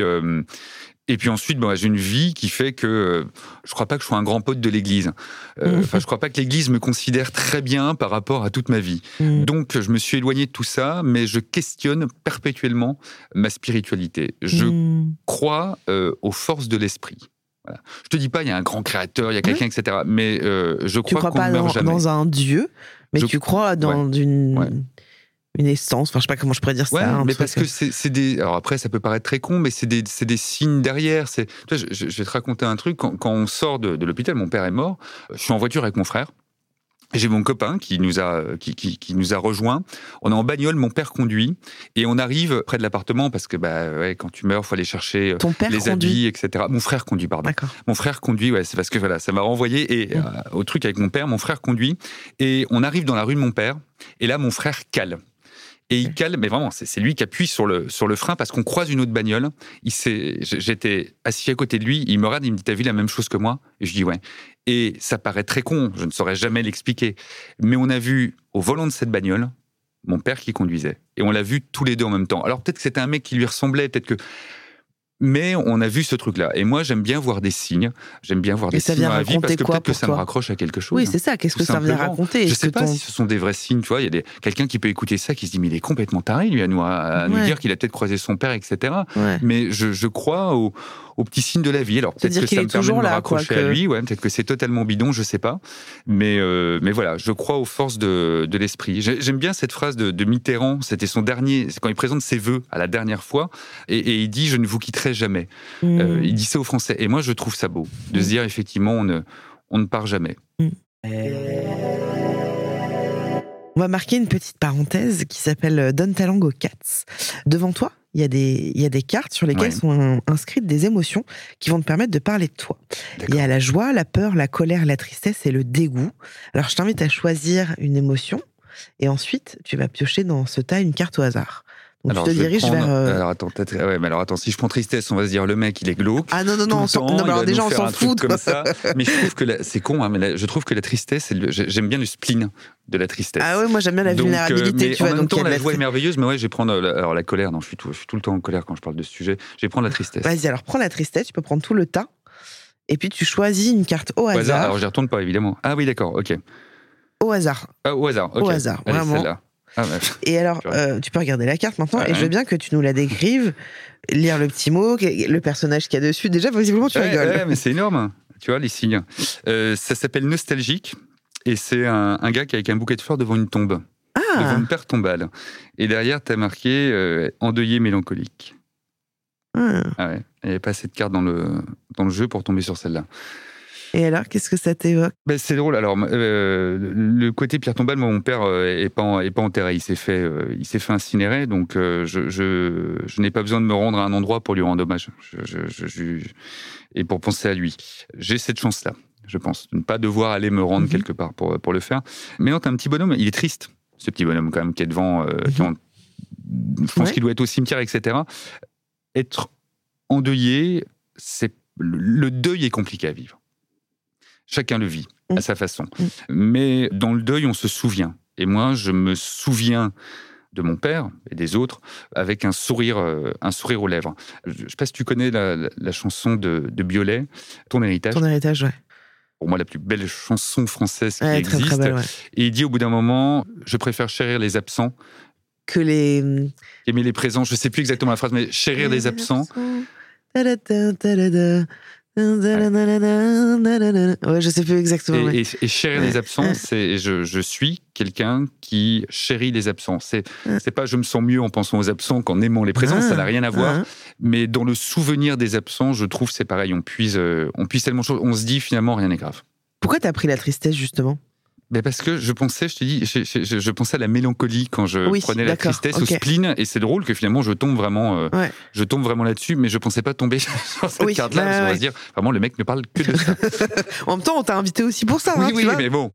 Speaker 4: Et puis ensuite, j'ai une vie qui fait que je ne crois pas que je sois un grand pote de l'Église. Je ne crois pas que l'Église me considère très bien par rapport à toute ma vie. Donc, je me suis éloigné de tout ça, mais je questionne perpétuellement ma spiritualité. Je crois aux forces de l'esprit. Voilà. Je te dis pas, il y a un grand créateur, il y a quelqu'un, etc. Mais je crois qu'on ne meurt jamais.
Speaker 3: Tu crois pas dans un Dieu, mais tu crois dans une essence, enfin je sais pas comment je pourrais dire ça.
Speaker 4: Mais parce que c'est des... Alors après, ça peut paraître très con, mais c'est des signes derrière. Tu vois, je vais te raconter un truc. Quand on sort de l'hôpital, mon père est mort, je suis en voiture avec mon frère, J'ai mon copain qui nous a rejoints. On est en bagnole, mon père conduit, et on arrive près de l'appartement parce que quand tu meurs, faut aller chercher les habits, etc. Mon frère conduit, pardon.
Speaker 3: D'accord.
Speaker 4: Mon frère conduit, c'est parce que ça m'a renvoyé au truc avec mon père. Mon frère conduit, et on arrive dans la rue de mon père, et là mon frère cale. Et il cale, mais vraiment, c'est lui qui appuie sur le frein parce qu'on croise une autre bagnole. J'étais assis à côté de lui, il me regarde, il me dit « T'as vu la même chose que moi ?» Et je dis « Ouais ». Et ça paraît très con, je ne saurais jamais l'expliquer. Mais on a vu au volant de cette bagnole, mon père qui conduisait. Et on l'a vu tous les deux en même temps. Alors peut-être que c'était un mec qui lui ressemblait, peut-être que... Mais on a vu ce truc-là. Et moi, j'aime bien voir des signes. J'aime bien voir des signes dans la vie parce que peut-être que ça me raccroche à quelque chose.
Speaker 3: Oui, c'est ça. Qu'est-ce que ça vient raconter?
Speaker 4: Je ne sais pas si ce sont des vrais signes. Tu vois, il y a quelqu'un qui peut écouter ça, qui se dit mais il est complètement taré, lui, à nous dire qu'il a peut-être croisé son père, etc. Ouais. Mais je crois aux petits signes de la vie. Alors peut-être que ça me permet de me raccrocher à lui. Ouais, peut-être que c'est totalement bidon, je sais pas. Mais voilà, je crois aux forces de l'esprit. J'aime bien cette phrase de Mitterrand. C'était son dernier, c'est quand il présente ses vœux à la dernière fois, et il dit je ne vous quitterai jamais. Il dit ça aux Français. Et moi, je trouve ça beau de se dire effectivement, on ne part jamais.
Speaker 3: On va marquer une petite parenthèse qui s'appelle Donne ta langue aux cats. Devant toi, il y a des cartes sur lesquelles sont inscrites des émotions qui vont te permettre de parler de toi. D'accord. Il y a la joie, la peur, la colère, la tristesse et le dégoût. Alors, je t'invite à choisir une émotion et ensuite, tu vas piocher dans ce tas une carte au hasard. Donc
Speaker 4: alors,
Speaker 3: tu te diriges vers...
Speaker 4: Alors attends, si je prends tristesse, on va se dire le mec, il est glauque.
Speaker 3: Ah non, alors déjà, on s'en fout.
Speaker 4: Comme ça. Mais je trouve que c'est con, mais je trouve que la tristesse, j'aime bien le spleen de la tristesse.
Speaker 3: Ah ouais, moi j'aime bien la vulnérabilité,
Speaker 4: mais
Speaker 3: tu vois.
Speaker 4: En même temps, la joie est merveilleuse, mais je vais prendre alors la colère. Non, je suis tout le temps en colère quand je parle de ce sujet. Je vais prendre la tristesse.
Speaker 3: Vas-y, alors prends la tristesse, tu peux prendre tout le tas, et puis tu choisis une carte au hasard.
Speaker 4: Alors, je ne retourne pas, évidemment. Ah oui, d'accord, ok.
Speaker 3: Au hasard.
Speaker 4: Au hasard, ok.
Speaker 3: Au hasard,
Speaker 4: allez,
Speaker 3: vraiment.
Speaker 4: Celle-là. Ah ouais.
Speaker 3: Et alors, tu peux regarder la carte maintenant, et je veux bien que tu nous la décrives, lire le petit mot, le personnage qu'il y a dessus. Déjà, visiblement, tu rigoles.
Speaker 4: Ouais, mais c'est énorme, tu vois, les signes. Ça s'appelle Nostalgique, et c'est un gars qui est avec un bouquet de fleurs devant une tombe, devant une pierre tombale. Et derrière, t'as marqué endeuillé mélancolique. Ah ouais, il n'y avait pas assez de cartes dans le jeu pour tomber sur celle-là.
Speaker 3: Et alors, qu'est-ce que ça t'évoque ?
Speaker 4: C'est drôle. Alors, le côté pierre tombale, moi, mon père est pas enterré. Il s'est fait incinérer, donc je n'ai pas besoin de me rendre à un endroit pour lui rendre hommage. Et pour penser à lui, j'ai cette chance-là, je pense, de ne pas devoir aller me rendre quelque part pour le faire. Mais non, t'as un petit bonhomme. Il est triste, ce petit bonhomme quand même qui est devant. Je pense qu'il doit être au cimetière, etc. Être endeuillé, le deuil est compliqué à vivre. Chacun le vit à sa façon. Mais dans le deuil, on se souvient. Et moi, je me souviens de mon père et des autres avec un sourire aux lèvres. Je ne sais pas si tu connais la chanson de Biolay, Ton héritage.
Speaker 3: Ton héritage, ouais.
Speaker 4: Pour moi, la plus belle chanson française qui
Speaker 3: existe.
Speaker 4: Très, très
Speaker 3: belle, ouais.
Speaker 4: Et il dit au bout d'un moment, je préfère chérir les absents
Speaker 3: que les...
Speaker 4: aimer les présents. Je ne sais plus exactement la phrase, mais chérir les absents.
Speaker 3: Ouais, je sais plus exactement.
Speaker 4: Et chérir les absents, c'est je suis quelqu'un qui chérit les absents. C'est pas je me sens mieux en pensant aux absents qu'en aimant les présents, ça n'a rien à voir. Mais dans le souvenir des absents, je trouve c'est pareil. On puise tellement de choses. On se dit finalement rien n'est grave.
Speaker 3: Pourquoi t'as pris la tristesse justement ?
Speaker 4: Parce que je pensais, je pensais à la mélancolie quand je prenais la tristesse, au spleen, et c'est drôle que finalement je tombe vraiment là-dessus, mais je pensais pas tomber sur cette carte-là, parce qu'on va se dire, vraiment, le mec ne parle que de ça.
Speaker 3: En même temps, on t'a invité aussi pour ça.
Speaker 4: Oui, mais bon.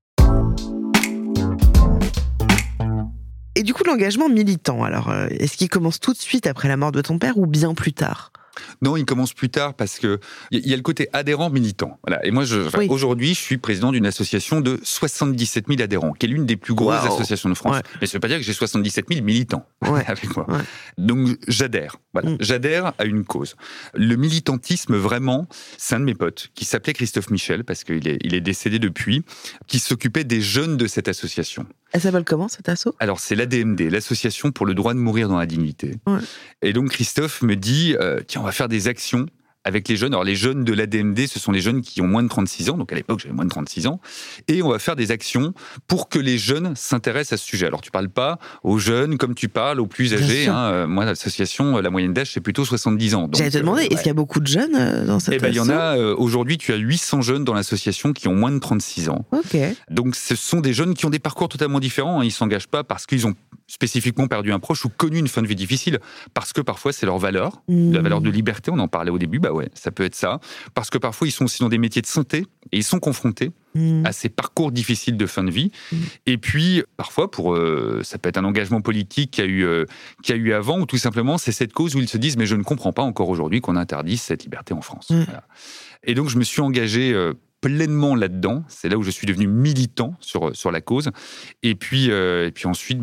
Speaker 3: Et du coup, l'engagement militant, alors, est-ce qu'il commence tout de suite après la mort de ton père ou bien plus tard ?
Speaker 4: Non, il commence plus tard parce que il y a le côté adhérent militant. Voilà. Et moi, aujourd'hui, je suis président d'une association de 77 000 adhérents, qui est l'une des plus grosses associations de France. Ouais. Mais ça ne veut pas dire que j'ai 77 000 militants avec moi. Ouais. Donc, j'adhère. Voilà. J'adhère à une cause. Le militantisme, vraiment, c'est un de mes potes qui s'appelait Christophe Michel, parce qu'il est décédé depuis, qui s'occupait des jeunes de cette association.
Speaker 3: Elle s'appelle comment, cette asso ?
Speaker 4: Alors, c'est l'ADMD, l'Association pour le droit de mourir dans la dignité. Ouais. Et donc, Christophe me dit, tiens, on va faire des actions avec les jeunes. Alors les jeunes de l'ADMD, ce sont les jeunes qui ont moins de 36 ans, donc à l'époque j'avais moins de 36 ans, et on va faire des actions pour que les jeunes s'intéressent à ce sujet. Alors tu parles pas aux jeunes comme tu parles aux plus âgés. Moi, l'association, la moyenne d'âge, c'est plutôt 70 ans.
Speaker 3: J'allais te demander, est-ce qu'il y a beaucoup de jeunes dans cette association ?
Speaker 4: Il y en a, aujourd'hui, tu as 800 jeunes dans l'association qui ont moins de 36 ans.
Speaker 3: Ok.
Speaker 4: Donc ce sont des jeunes qui ont des parcours totalement différents. Ils ne s'engagent pas parce qu'ils ont spécifiquement perdu un proche ou connu une fin de vie difficile, parce que parfois c'est leur valeur, la valeur de liberté, on en parlait au début, ça peut être ça, parce que parfois ils sont aussi dans des métiers de santé et ils sont confrontés à ces parcours difficiles de fin de vie, et puis parfois ça peut être un engagement politique qu'il y a eu avant, ou tout simplement c'est cette cause où ils se disent mais je ne comprends pas encore aujourd'hui qu'on interdise cette liberté en France. Voilà. Et donc je me suis engagé pleinement là-dedans. C'est là où je suis devenu militant sur la cause. Et puis ensuite,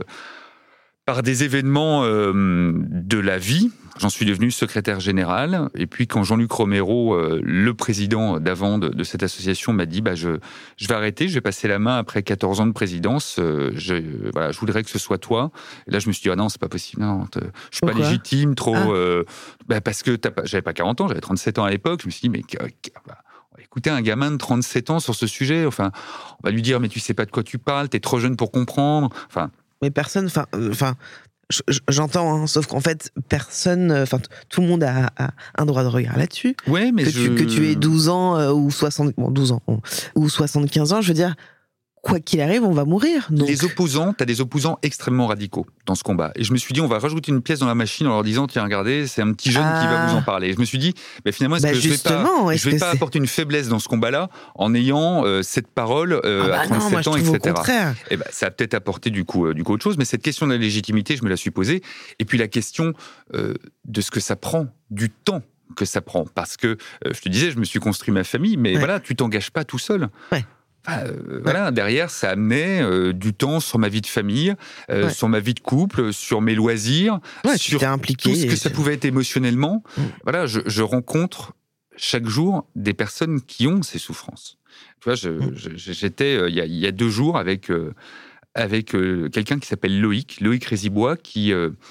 Speaker 4: par des événements de la vie, j'en suis devenu secrétaire général. Et puis quand Jean-Luc Romero, le président d'avant de cette association, m'a dit je vais arrêter, je vais passer la main après 14 ans de présidence. Je voudrais que ce soit toi. Et là, je me suis dit non, c'est pas possible. Non, je suis pas légitime, trop. Parce que j'avais pas 40 ans, j'avais 37 ans à l'époque. Je me suis dit mais écoutez, un gamin de 37 ans sur ce sujet, on va lui dire mais tu sais pas de quoi tu parles, t'es trop jeune pour comprendre.
Speaker 3: Mais personne, j'entends, sauf qu'en fait, personne, tout le monde a un droit de regard là-dessus.
Speaker 4: Ouais, mais
Speaker 3: que tu aies 12 ans ou 12 ans ou 75 ans, je veux dire, quoi qu'il arrive, on va mourir. Donc...
Speaker 4: t'as des opposants extrêmement radicaux dans ce combat. Et je me suis dit, on va rajouter une pièce dans la machine en leur disant, tiens, regardez, c'est un petit jeune qui va vous en parler. Et je me suis dit, finalement, est-ce que je vais pas apporter une faiblesse dans ce combat-là en ayant cette parole à 37 ans, etc. Et ça a peut-être apporté du coup autre chose, mais cette question de la légitimité, je me la suis posée. Et puis la question de ce que ça prend, du temps que ça prend. Parce que, je te disais, je me suis construit ma famille, mais tu t'engages pas tout seul.
Speaker 3: Ouais.
Speaker 4: Derrière, ça amenait du temps sur ma vie de famille, sur ma vie de couple, sur mes loisirs, sur
Speaker 3: impliqué
Speaker 4: tout ce que ça pouvait être émotionnellement. Je rencontre chaque jour des personnes qui ont ces souffrances. Tu vois, j'étais il y a 2 jours avec quelqu'un qui s'appelle Loïc Rézibois, qui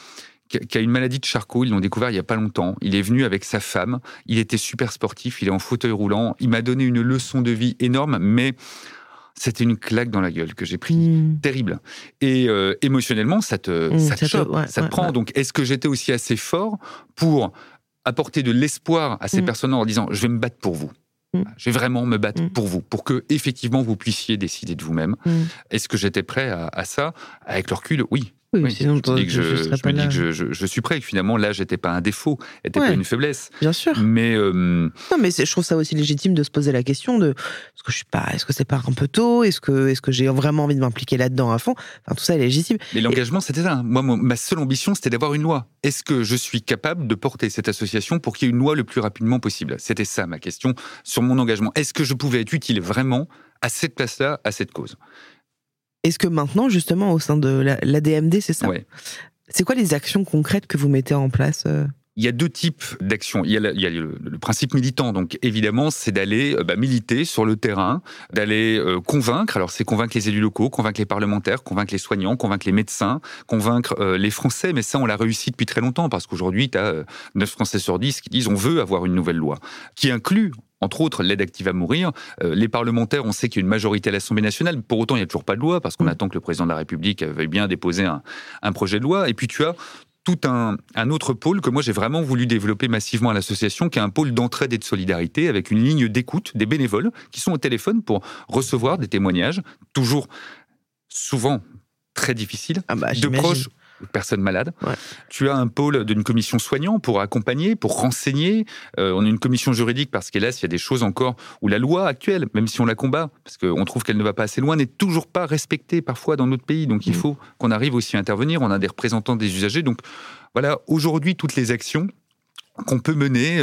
Speaker 4: a une maladie de Charcot. Ils l'ont découvert il n'y a pas longtemps. Il est venu avec sa femme. Il était super sportif. Il est en fauteuil roulant. Il m'a donné une leçon de vie énorme, mais c'était une claque dans la gueule que j'ai pris. Terrible. Et émotionnellement, ça te chope, ça te prend. Donc, est-ce que j'étais aussi assez fort pour apporter de l'espoir à ces personnes en leur disant « je vais me battre pour vous ». Je vais vraiment me battre pour vous, pour que effectivement vous puissiez décider de vous-même. Est-ce que j'étais prêt à ça ? Avec le recul, oui.
Speaker 3: Oui, sinon
Speaker 4: je me dis que je suis prêt, que finalement là j'étais pas un défaut, j'étais pas une faiblesse.
Speaker 3: Bien sûr.
Speaker 4: Mais
Speaker 3: non, mais je trouve ça aussi légitime de se poser la question de est-ce que c'est pas un peu tôt, est-ce que j'ai vraiment envie de m'impliquer là-dedans à fond. Tout ça est légitime.
Speaker 4: Mais l'engagement c'était ça. Moi, ma seule ambition c'était d'avoir une loi. Est-ce que je suis capable de porter cette association pour qu'il y ait une loi le plus rapidement possible ? C'était ça ma question sur mon engagement. Est-ce que je pouvais être utile vraiment à cette place-là, à cette cause ?
Speaker 3: Est-ce que maintenant, justement, au sein de l'ADMD, c'est ça ?
Speaker 4: Ouais.
Speaker 3: C'est quoi les actions concrètes que vous mettez en place ?
Speaker 4: Il y a 2 types d'actions. Il y a le principe militant, donc évidemment, c'est d'aller militer sur le terrain, d'aller convaincre. Alors c'est convaincre les élus locaux, convaincre les parlementaires, convaincre les soignants, convaincre les médecins, convaincre les Français. Mais ça, on l'a réussi depuis très longtemps, parce qu'aujourd'hui, tu as 9 Français sur 10 qui disent on veut avoir une nouvelle loi, qui inclut entre autres, l'aide active à mourir. Les parlementaires, on sait qu'il y a une majorité à l'Assemblée nationale. Pour autant, il n'y a toujours pas de loi, parce qu'on attend que le président de la République veuille bien déposer un projet de loi. Et puis, tu as tout un autre pôle que moi, j'ai vraiment voulu développer massivement à l'association, qui est un pôle d'entraide et de solidarité, avec une ligne d'écoute des bénévoles qui sont au téléphone pour recevoir des témoignages, toujours, souvent, très difficiles, de proches personnes malades. Ouais. Tu as un pôle d'une commission soignant pour accompagner, pour renseigner. On a une commission juridique parce qu'hélas, il y a des choses encore où la loi actuelle, même si on la combat, parce qu'on trouve qu'elle ne va pas assez loin, n'est toujours pas respectée parfois dans notre pays. Donc il faut qu'on arrive aussi à intervenir. On a des représentants des usagers. Donc voilà, aujourd'hui, toutes les actions qu'on peut mener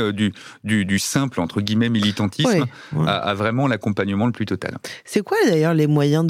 Speaker 4: du simple, entre guillemets, militantisme à vraiment l'accompagnement le plus total.
Speaker 3: C'est quoi d'ailleurs les moyens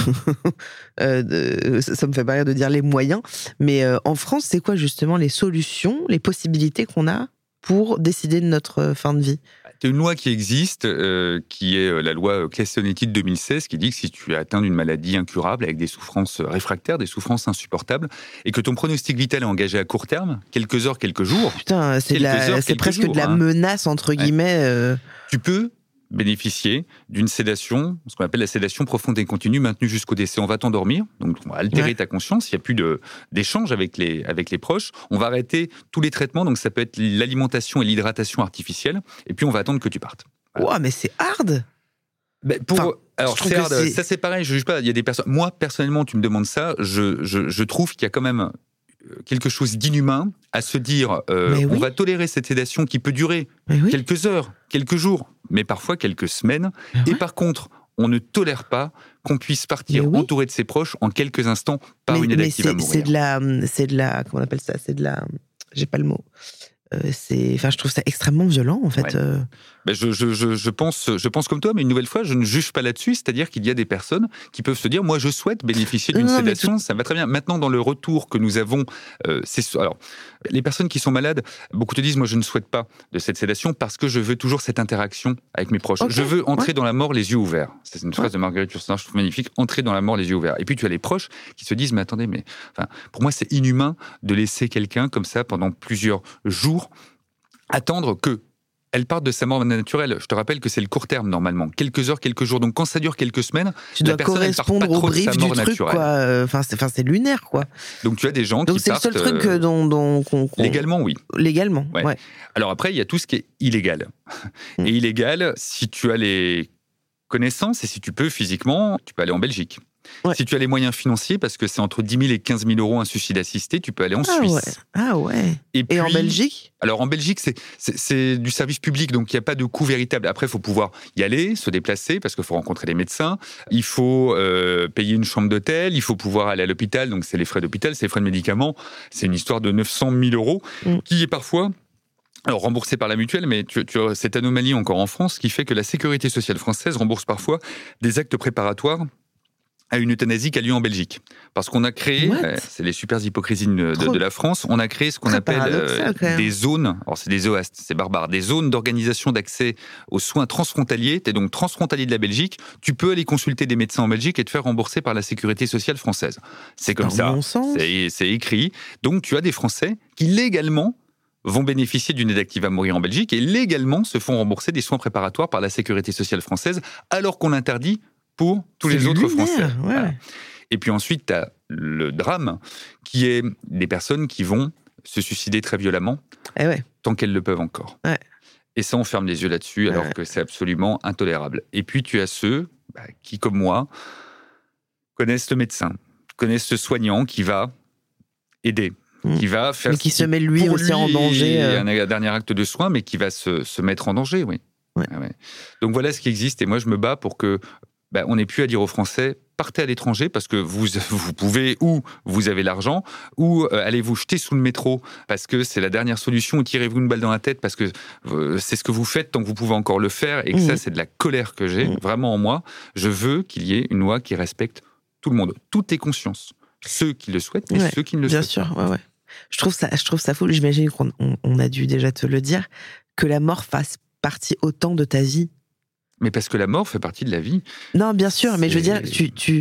Speaker 3: ça me fait pas rire de dire les moyens, mais en France, c'est quoi justement les solutions, les possibilités qu'on a pour décider de notre fin de vie?
Speaker 4: Il y a une loi qui existe, qui est la loi Claeys-Leonetti de 2016, qui dit que si tu es atteint d'une maladie incurable avec des souffrances réfractaires, des souffrances insupportables, et que ton pronostic vital est engagé à court terme, quelques heures, quelques jours.
Speaker 3: Putain, c'est presque jours, de la menace, entre guillemets.
Speaker 4: Tu peux bénéficier d'une sédation, ce qu'on appelle la sédation profonde et continue, maintenue jusqu'au décès. On va t'endormir, donc on va altérer ta conscience, il n'y a plus d'échange avec les proches, on va arrêter tous les traitements, donc ça peut être l'alimentation et l'hydratation artificielle, et puis on va attendre que tu partes.
Speaker 3: Voilà. Wow, mais c'est hard.
Speaker 4: Alors c'est hard, ça c'est pareil, je juge pas, il y a des personnes, moi personnellement tu me demandes ça, je trouve qu'il y a quand même quelque chose d'inhumain à se dire on va tolérer cette sédation qui peut durer quelques heures, quelques jours, mais parfois quelques semaines. Et par contre, on ne tolère pas qu'on puisse partir entouré de ses proches en quelques instants par une aide active à mourir.
Speaker 3: C'est de la... Comment on appelle ça ? J'ai pas le mot. Je trouve ça extrêmement violent, en fait.
Speaker 4: Ouais. Je pense comme toi, mais une nouvelle fois, je ne juge pas là-dessus. C'est-à-dire qu'il y a des personnes qui peuvent se dire, moi, je souhaite bénéficier d'une sédation, ça va très bien. Maintenant, dans le retour que nous avons, alors, les personnes qui sont malades, beaucoup te disent, moi, je ne souhaite pas de cette sédation parce que je veux toujours cette interaction avec mes proches. Okay. Je veux entrer dans la mort les yeux ouverts. C'est une phrase de Marguerite Yourcenar, je trouve magnifique. Entrer dans la mort les yeux ouverts. Et puis, tu as les proches qui se disent, mais attendez, pour moi, c'est inhumain de laisser quelqu'un comme ça pendant plusieurs jours attendre que elle parte de sa mort naturelle. Je te rappelle que c'est le court terme normalement, quelques heures, quelques jours. Donc quand ça dure quelques semaines,
Speaker 3: tu dois correspondre au brief du truc, quoi. C'est lunaire, quoi.
Speaker 4: Donc tu as des gens qui partent. Donc
Speaker 3: c'est le seul truc dont
Speaker 4: légalement, oui.
Speaker 3: Légalement, ouais.
Speaker 4: Alors après, il y a tout ce qui est illégal. Et illégal, si tu as les connaissances et si tu peux physiquement, tu peux aller en Belgique. Ouais. Si tu as les moyens financiers, parce que c'est entre 10 000 et 15 000 euros un suicide assisté, tu peux aller en Suisse.
Speaker 3: Ouais. Ah ouais. Et puis, en Belgique ?
Speaker 4: Alors en Belgique, c'est du service public, donc il n'y a pas de coût véritable. Après, il faut pouvoir y aller, se déplacer, parce qu'il faut rencontrer les médecins. Il faut payer une chambre d'hôtel, il faut pouvoir aller à l'hôpital, donc c'est les frais d'hôpital, c'est les frais de médicaments. C'est une histoire de 900 000 euros qui est parfois... Alors, remboursé par la mutuelle, mais tu as cette anomalie encore en France qui fait que la sécurité sociale française rembourse parfois des actes préparatoires à une euthanasie qui a lieu en Belgique. Parce qu'on a créé, c'est les super hypocrisies de la France, on a créé ce qu'on appelle des zones, alors c'est des OAST, c'est barbare, des zones d'organisation d'accès aux soins transfrontaliers. Tu es donc transfrontalier de la Belgique, tu peux aller consulter des médecins en Belgique et te faire rembourser par la sécurité sociale française. C'est comme ça, c'est écrit. Donc tu as des Français qui légalement vont bénéficier d'une aide active à mourir en Belgique et légalement se font rembourser des soins préparatoires par la sécurité sociale française, alors qu'on l'interdit pour tous les autres Français.
Speaker 3: Ouais. Voilà.
Speaker 4: Et puis ensuite, tu as le drame, qui est des personnes qui vont se suicider très violemment, tant qu'elles le peuvent encore. Ouais. Et ça, on ferme les yeux là-dessus, alors que c'est absolument intolérable. Et puis, tu as ceux qui, comme moi, connaissent le médecin, connaissent ce soignant qui va aider, qui va faire...
Speaker 3: Mais qui se met lui aussi en danger.
Speaker 4: Un dernier acte de soin, mais qui va se mettre en danger, oui. Ouais. Donc voilà ce qui existe, et moi, je me bats pour que on n'ait plus à dire aux Français, partez à l'étranger parce que vous pouvez, ou vous avez l'argent, ou allez vous jeter sous le métro parce que c'est la dernière solution, ou tirez-vous une balle dans la tête parce que c'est ce que vous faites tant que vous pouvez encore le faire, et que ça, c'est de la colère que j'ai vraiment en moi. Je veux qu'il y ait une loi qui respecte tout le monde, toutes les consciences, ceux qui le souhaitent et ceux qui ne le souhaitent pas.
Speaker 3: Bien sûr, ouais. Je trouve ça fou, j'imagine qu'on a dû déjà te le dire, que la mort fasse partie autant de ta vie.
Speaker 4: Mais parce que la mort fait partie de la vie.
Speaker 3: Non, bien sûr, mais je veux dire, je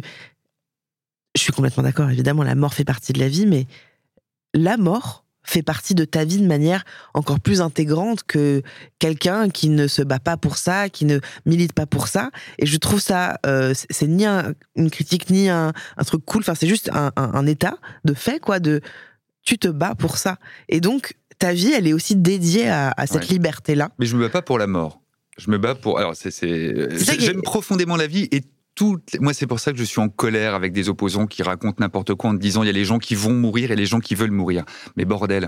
Speaker 3: suis complètement d'accord, évidemment, la mort fait partie de la vie, mais la mort fait partie de ta vie de manière encore plus intégrante que quelqu'un qui ne se bat pas pour ça, qui ne milite pas pour ça. Et je trouve ça, c'est ni une critique, ni un truc cool, enfin, c'est juste un état de fait, quoi, tu te bats pour ça. Et donc, ta vie, elle est aussi dédiée à cette liberté-là.
Speaker 4: Mais je me bats pas pour la mort. Je me bats pour... Alors, j'aime profondément la vie, et moi, c'est pour ça que je suis en colère avec des opposants qui racontent n'importe quoi en te disant il y a les gens qui vont mourir et les gens qui veulent mourir. Mais bordel,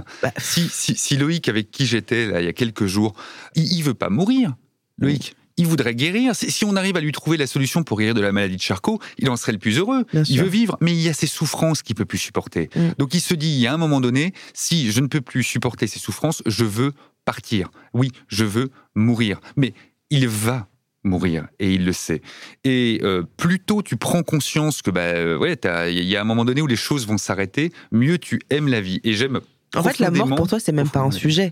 Speaker 4: si Loïc, avec qui j'étais là, il y a quelques jours, il veut pas mourir, Loïc. Il voudrait guérir. Si on arrive à lui trouver la solution pour guérir de la maladie de Charcot, il en serait le plus heureux. Il veut vivre, mais il y a ses souffrances qu'il peut plus supporter. Donc il se dit, il y a un moment donné, si je ne peux plus supporter ces souffrances, je veux partir. Oui, je veux mourir. Mais il va mourir, et il le sait. Et plus tôt tu prends conscience que il y a un moment donné où les choses vont s'arrêter, mieux tu aimes la vie. Et j'aime.
Speaker 3: En fait, la mort pour toi, c'est même pas un sujet.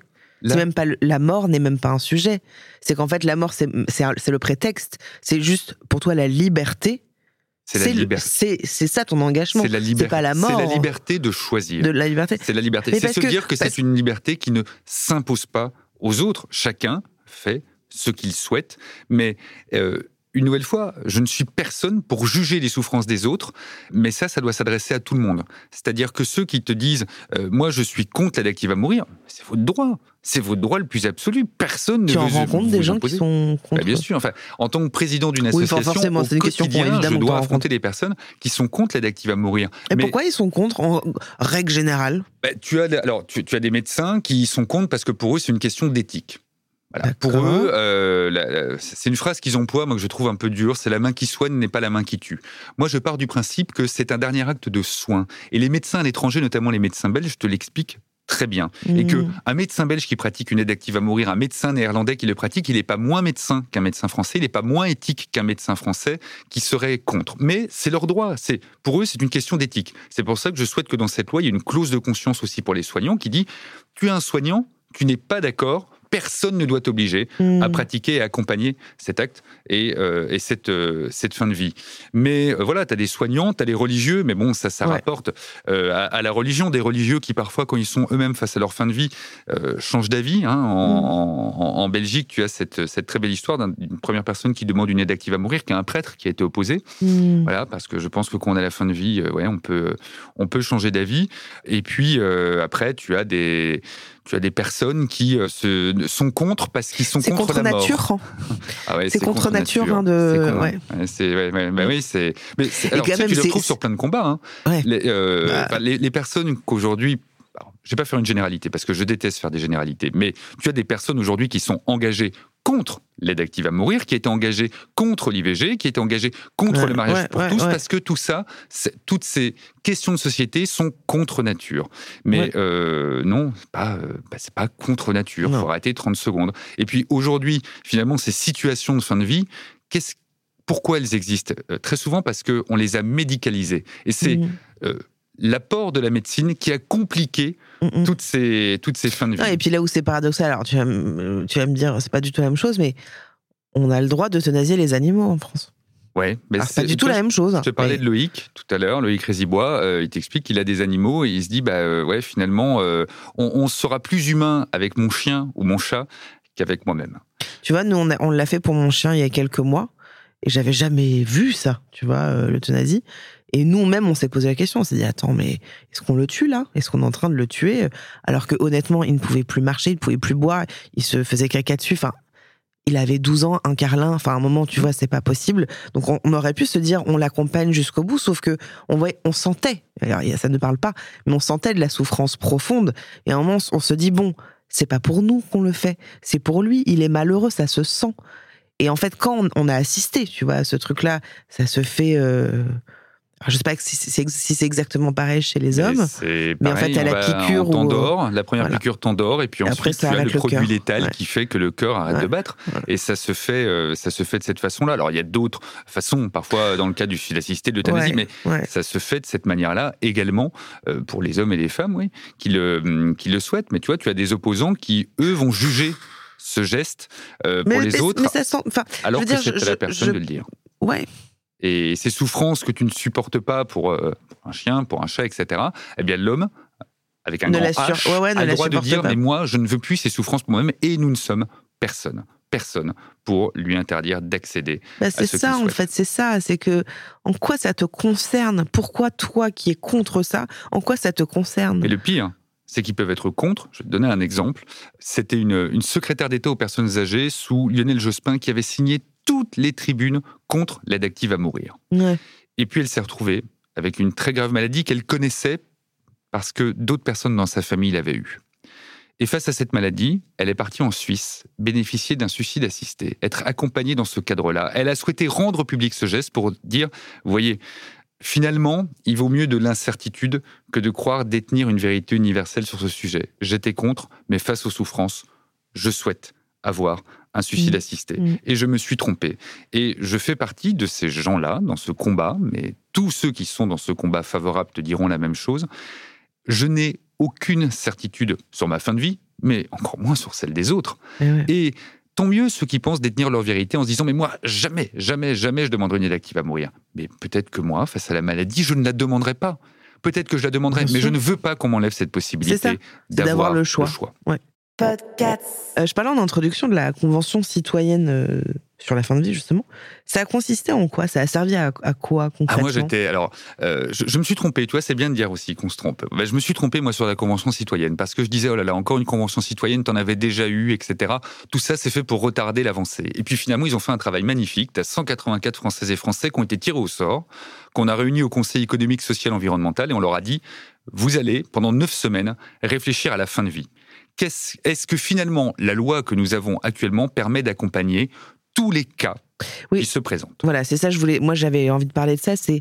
Speaker 3: C'est même pas la mort n'est même pas un sujet. C'est qu'en fait, la mort, c'est le prétexte. C'est juste, pour toi, la liberté. C'est ça ton engagement. C'est pas la mort.
Speaker 4: C'est la liberté de choisir.
Speaker 3: De la liberté.
Speaker 4: C'est la liberté. C'est se dire que c'est une liberté qui ne s'impose pas aux autres. Chacun fait ce qu'il souhaite. Mais une nouvelle fois, je ne suis personne pour juger les souffrances des autres, mais ça doit s'adresser à tout le monde. C'est-à-dire que ceux qui te disent « moi, je suis contre l'aide active à mourir », c'est votre droit. C'est votre droit le plus absolu. Personne ne veut vous imposer. Tu en rencontres
Speaker 3: des gens qui sont contre?
Speaker 4: Bien sûr. Enfin, en tant que président d'une association, au quotidien, je dois affronter des personnes qui sont contre l'aide active à mourir.
Speaker 3: Et pourquoi ils sont contre, en règle générale?
Speaker 4: Tu as des médecins qui sont contre parce que pour eux, c'est une question d'éthique. Voilà. Pour eux, c'est une phrase qu'ils emploient, moi que je trouve un peu dure, c'est la main qui soigne n'est pas la main qui tue. Moi, je pars du principe que c'est un dernier acte de soin. Et les médecins à l'étranger, notamment les médecins belges, je te l'explique très bien. Et qu'un médecin belge qui pratique une aide active à mourir, un médecin néerlandais qui le pratique, il n'est pas moins médecin qu'un médecin français, il n'est pas moins éthique qu'un médecin français qui serait contre. Mais c'est leur droit. Pour eux, c'est une question d'éthique. C'est pour ça que je souhaite que dans cette loi, il y ait une clause de conscience aussi pour les soignants qui dit « tu es un soignant, tu n'es pas d'accord ». Personne ne doit t'obliger à pratiquer et accompagner cet acte et cette fin de vie. Mais voilà, tu as des soignants, tu as les religieux, mais bon, ça rapporte à la religion, des religieux qui parfois, quand ils sont eux-mêmes face à leur fin de vie, changent d'avis. Hein. En Belgique, tu as cette très belle histoire d'une première personne qui demande une aide active à mourir, qui est un prêtre qui a été opposé. Voilà, parce que je pense que quand on a la fin de vie, on peut changer d'avis. Et puis, après, tu as des personnes qui sont contre parce qu'ils sont contre la mort.
Speaker 3: C'est contre nature.
Speaker 4: Ah ouais,
Speaker 3: c'est contre nature.
Speaker 4: Alors, tu le retrouves sur plein de combats. Hein. Les personnes qu'aujourd'hui... Je ne vais pas faire une généralité, parce que je déteste faire des généralités, mais tu as des personnes aujourd'hui qui sont engagées contre l'aide active à mourir, qui étaient engagées contre l'IVG, qui étaient engagées contre le mariage pour tous, parce que tout ça, toutes ces questions de société sont contre nature. Mais non, c'est pas contre nature, il faut arrêter 30 secondes. Et puis aujourd'hui, finalement, ces situations de fin de vie, pourquoi elles existent? Très souvent parce qu'on les a médicalisées. Et c'est... l'apport de la médecine qui a compliqué toutes ces fins de vie.
Speaker 3: Et puis là où c'est paradoxal, alors tu vas me dire, c'est pas du tout la même chose, mais on a le droit d'euthanasier les animaux en France.
Speaker 4: Ouais, mais
Speaker 3: c'est pas du tout la même chose.
Speaker 4: Je te parlais de Loïc tout à l'heure, Loïc Rézibois, il t'explique qu'il a des animaux et il se dit, finalement, on sera plus humain avec mon chien ou mon chat qu'avec moi-même.
Speaker 3: Tu vois, nous, on l'a fait pour mon chien il y a quelques mois, et j'avais jamais vu ça, tu vois, l'euthanasie. Et nous-mêmes, on s'est posé la question, on s'est dit, attends, mais est-ce qu'on le tue là? Est-ce qu'on est en train de le tuer? Alors que honnêtement, il ne pouvait plus marcher, il ne pouvait plus boire, il se faisait caca dessus, enfin, il avait 12 ans, un carlin, enfin, à un moment, tu vois, c'est pas possible. Donc, on aurait pu se dire, on l'accompagne jusqu'au bout, sauf que on sentait, alors ça ne parle pas, mais on sentait de la souffrance profonde. Et à un moment, on se dit, bon, c'est pas pour nous qu'on le fait, c'est pour lui, il est malheureux, ça se sent. Et en fait, quand on a assisté, tu vois, à ce truc-là, ça se fait... Alors, je sais pas si c'est exactement pareil chez les hommes, mais en fait, à la piqûre...
Speaker 4: La première piqûre t'endort, et puis ensuite, tu as le produit létal qui fait que le cœur arrête de battre. Et ça se fait de cette façon-là. Alors, il y a d'autres façons, parfois dans le cas du suicide assisté, de l'euthanasie, mais ça se fait de cette manière-là également pour les hommes et les femmes, qui le souhaitent. Mais tu vois, tu as des opposants qui, eux, vont juger ce geste pour les autres, alors que c'est à la personne de le dire.
Speaker 3: Ouais.
Speaker 4: Et ces souffrances que tu ne supportes pas pour un chien, pour un chat, etc., eh bien l'homme, avec un grand H, a le droit de dire « mais moi, je ne veux plus ces souffrances pour moi-même » et nous ne sommes personne pour lui interdire d'accéder à ce qu'il souhaite.
Speaker 3: C'est ça, en fait, c'est ça. C'est que, en quoi ça te concerne? Pourquoi toi qui es contre ça, en quoi ça te concerne?
Speaker 4: Et le pire, c'est qu'ils peuvent être contre. Je vais te donner un exemple. C'était une secrétaire d'État aux personnes âgées sous Lionel Jospin qui avait signé toutes les tribunes contre l'aide active à mourir. Ouais. Et puis elle s'est retrouvée avec une très grave maladie qu'elle connaissait parce que d'autres personnes dans sa famille l'avaient eue. Et face à cette maladie, elle est partie en Suisse, bénéficier d'un suicide assisté, être accompagnée dans ce cadre-là. Elle a souhaité rendre public ce geste pour dire, vous voyez, finalement, il vaut mieux de l'incertitude que de croire détenir une vérité universelle sur ce sujet. J'étais contre, mais face aux souffrances, je souhaite avoir un suicide assisté. Et je me suis trompé. Et je fais partie de ces gens-là, dans ce combat, mais tous ceux qui sont dans ce combat favorable te diront la même chose. Je n'ai aucune certitude sur ma fin de vie, mais encore moins sur celle des autres.
Speaker 3: Ouais.
Speaker 4: Et tant mieux ceux qui pensent détenir leur vérité en se disant « mais moi, jamais, jamais, jamais je demanderai une aide active à mourir ». Mais peut-être que moi, face à la maladie, je ne la demanderai pas. Peut-être que je la demanderai, mais je ne veux pas qu'on m'enlève cette possibilité
Speaker 3: d'avoir le choix. Ouais. Je parlais en introduction de la Convention citoyenne sur la fin de vie, justement. Ça a consisté en quoi ? Ça a servi à quoi, concrètement ?
Speaker 4: Je me suis trompé, tu vois, c'est bien de dire aussi qu'on se trompe. Je me suis trompé, moi, sur la Convention citoyenne, parce que je disais, oh là là, encore une Convention citoyenne, t'en avais déjà eu, etc. Tout ça, c'est fait pour retarder l'avancée. Et puis finalement, ils ont fait un travail magnifique. T'as 184 Françaises et Français qui ont été tirés au sort, qu'on a réunis au Conseil économique, social, environnemental, et on leur a dit, vous allez, pendant 9 semaines, réfléchir à la fin de vie. Est-ce que finalement, la loi que nous avons actuellement permet d'accompagner tous les cas qui se présentent ?
Speaker 3: Voilà, c'est ça, moi j'avais envie de parler de ça, c'est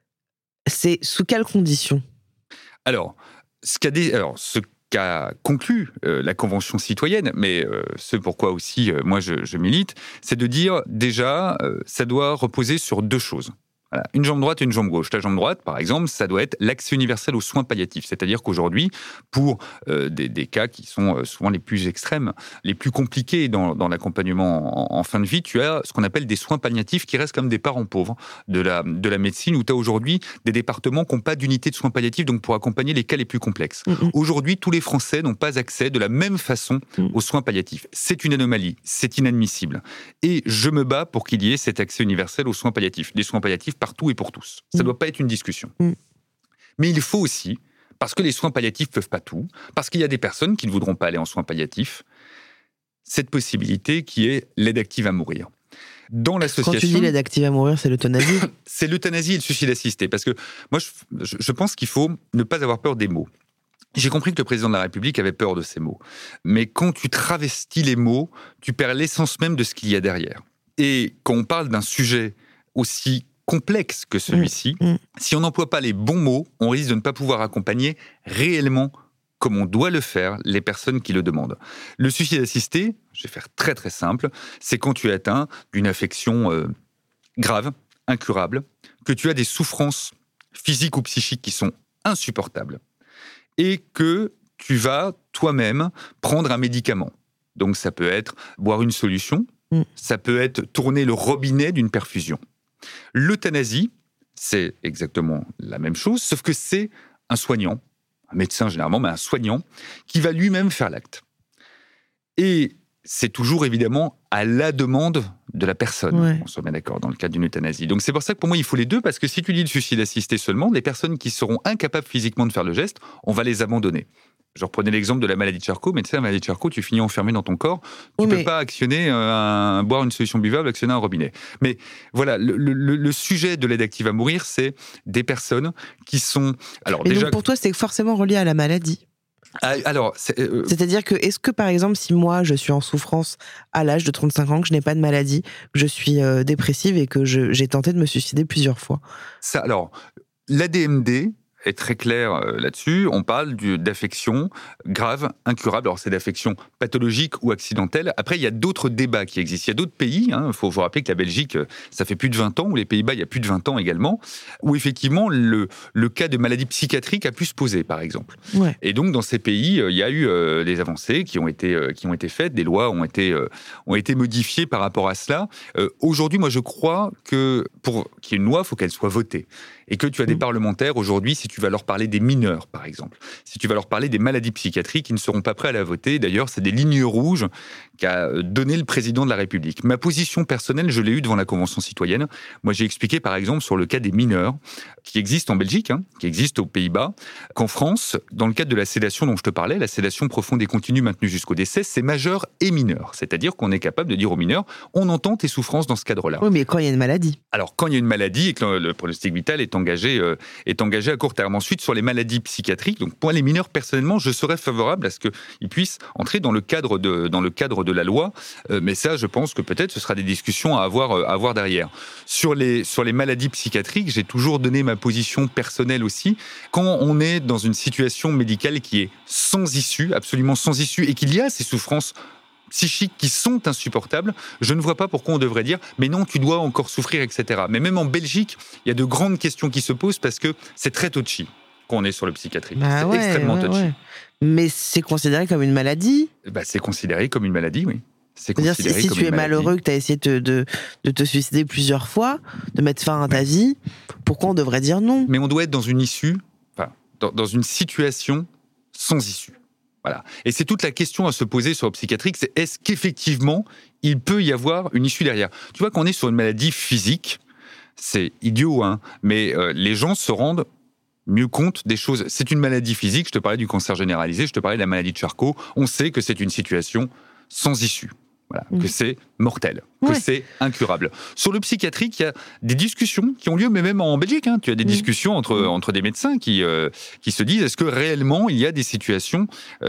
Speaker 3: sous quelles conditions ?
Speaker 4: Alors, ce qu'a conclu la Convention citoyenne, mais ce pourquoi aussi moi je milite, c'est de dire déjà, ça doit reposer sur 2 choses. Voilà, une jambe droite et une jambe gauche. La jambe droite, par exemple, ça doit être l'accès universel aux soins palliatifs. C'est-à-dire qu'aujourd'hui, pour des cas qui sont souvent les plus extrêmes, les plus compliqués dans l'accompagnement en fin de vie, tu as ce qu'on appelle des soins palliatifs qui restent comme des parents pauvres de la médecine, où tu as aujourd'hui des départements qui n'ont pas d'unité de soins palliatifs, donc pour accompagner les cas les plus complexes. Aujourd'hui, tous les Français n'ont pas accès de la même façon aux soins palliatifs. C'est une anomalie, c'est inadmissible. Et je me bats pour qu'il y ait cet accès universel aux soins palliatifs. Des soins palliatifs partout et pour tous. Ça ne doit pas être une discussion. Mais il faut aussi, parce que les soins palliatifs ne peuvent pas tout, parce qu'il y a des personnes qui ne voudront pas aller en soins palliatifs, cette possibilité qui est l'aide active à mourir. Dans l'association...
Speaker 3: Quand tu dis l'aide active à mourir, c'est l'euthanasie ?
Speaker 4: C'est l'euthanasie et le suicide assisté. Parce que moi, je pense qu'il faut ne pas avoir peur des mots. J'ai compris que le président de la République avait peur de ces mots. Mais quand tu travestis les mots, tu perds l'essence même de ce qu'il y a derrière. Et quand on parle d'un sujet aussi complexe que celui-ci, si on n'emploie pas les bons mots, on risque de ne pas pouvoir accompagner réellement, comme on doit le faire, les personnes qui le demandent. Le suicide assisté, je vais faire très très simple, c'est quand tu es atteint d'une affection grave, incurable, que tu as des souffrances physiques ou psychiques qui sont insupportables, et que tu vas toi-même prendre un médicament. Donc ça peut être boire une solution, ça peut être tourner le robinet d'une perfusion. L'euthanasie, c'est exactement la même chose, sauf que c'est un soignant, un médecin généralement, mais un soignant, qui va lui-même faire l'acte. Et c'est toujours évidemment à la demande de la personne, on soit bien d'accord, dans le cadre d'une euthanasie. Donc c'est pour ça que pour moi il faut les deux, parce que si tu dis le suicide assisté seulement, les personnes qui seront incapables physiquement de faire le geste, on va les abandonner. Je reprenais l'exemple de la maladie de Charcot, mais tu sais, la maladie de Charcot, tu finis enfermé dans ton corps, tu ne peux pas actionner boire une solution buvable, actionner un robinet. Mais voilà, le sujet de l'aide active à mourir, c'est des personnes qui sont... Alors,
Speaker 3: et déjà, donc pour toi, c'est forcément relié à la maladie ?
Speaker 4: Alors,
Speaker 3: c'est-à-dire que, est-ce que par exemple, si moi je suis en souffrance à l'âge de 35 ans, que je n'ai pas de maladie, que je suis dépressive et que j'ai tenté de me suicider plusieurs fois ?
Speaker 4: Alors, l'ADMD est très clair là-dessus. On parle d'affections graves, incurables. Alors, c'est d'affections pathologiques ou accidentelles. Après, il y a d'autres débats qui existent. Il y a d'autres pays. Il faut rappeler que la Belgique, ça fait plus de 20 ans, ou les Pays-Bas, il y a plus de 20 ans également, où effectivement, le cas de maladie psychiatrique a pu se poser, par exemple. Et donc, dans ces pays, il y a eu des avancées qui ont été faites, des lois ont été modifiées par rapport à cela. Aujourd'hui, moi, je crois que pour qu'il y ait une loi, il faut qu'elle soit votée. Et que tu as des parlementaires aujourd'hui, si tu vas leur parler des mineurs, par exemple, si tu vas leur parler des maladies psychiatriques, ils ne seront pas prêts à la voter. D'ailleurs, c'est des lignes rouges qu'a donné le président de la République. Ma position personnelle, je l'ai eue devant la Convention citoyenne. Moi, j'ai expliqué, par exemple, sur le cas des mineurs, qui existent en Belgique, qui existent aux Pays-Bas, qu'en France, dans le cadre de la sédation dont je te parlais, la sédation profonde et continue maintenue jusqu'au décès, c'est majeur et mineur. C'est-à-dire qu'on est capable de dire aux mineurs, on entend tes souffrances dans ce cadre-là.
Speaker 3: Oui, mais quand il y a une maladie.
Speaker 4: Alors, quand il y a une maladie et que le pronostic vital est engagé à court terme. Ensuite, sur les maladies psychiatriques, donc pour les mineurs, personnellement, je serais favorable à ce qu'ils puissent entrer dans le cadre de la loi, mais ça, je pense que peut-être ce sera des discussions à avoir derrière. Sur les maladies psychiatriques, j'ai toujours donné ma position personnelle aussi. Quand on est dans une situation médicale qui est sans issue, absolument sans issue, et qu'il y a ces souffrances psychiques qui sont insupportables, je ne vois pas pourquoi on devrait dire « mais non, tu dois encore souffrir, etc. » Mais même en Belgique, il y a de grandes questions qui se posent parce que c'est très touchy. quand on est sur le psychiatrique.
Speaker 3: Bah
Speaker 4: c'est extrêmement touchy.
Speaker 3: Ouais. Mais c'est considéré comme une maladie.
Speaker 4: C'est considéré comme une maladie, oui.
Speaker 3: C'est-à-dire, si tu es malheureux, que tu as essayé de te suicider plusieurs fois, de mettre fin à ta vie, pourquoi on devrait dire non ?
Speaker 4: Mais on doit être dans une issue, dans une situation sans issue. Voilà. Et c'est toute la question à se poser sur le psychiatrique, c'est est-ce qu'effectivement, il peut y avoir une issue derrière ? Tu vois, quand on est sur une maladie physique, c'est idiot, hein, mais les gens se rendent mieux compte des choses. C'est une maladie physique, je te parlais du cancer généralisé, je te parlais de la maladie de Charcot, on sait que c'est une situation sans issue. Voilà, que c'est mortel, que c'est incurable. Sur le psychiatrique, il y a des discussions qui ont lieu, mais même en Belgique. Hein, tu as des discussions entre des médecins qui se disent est-ce que réellement il y a des situations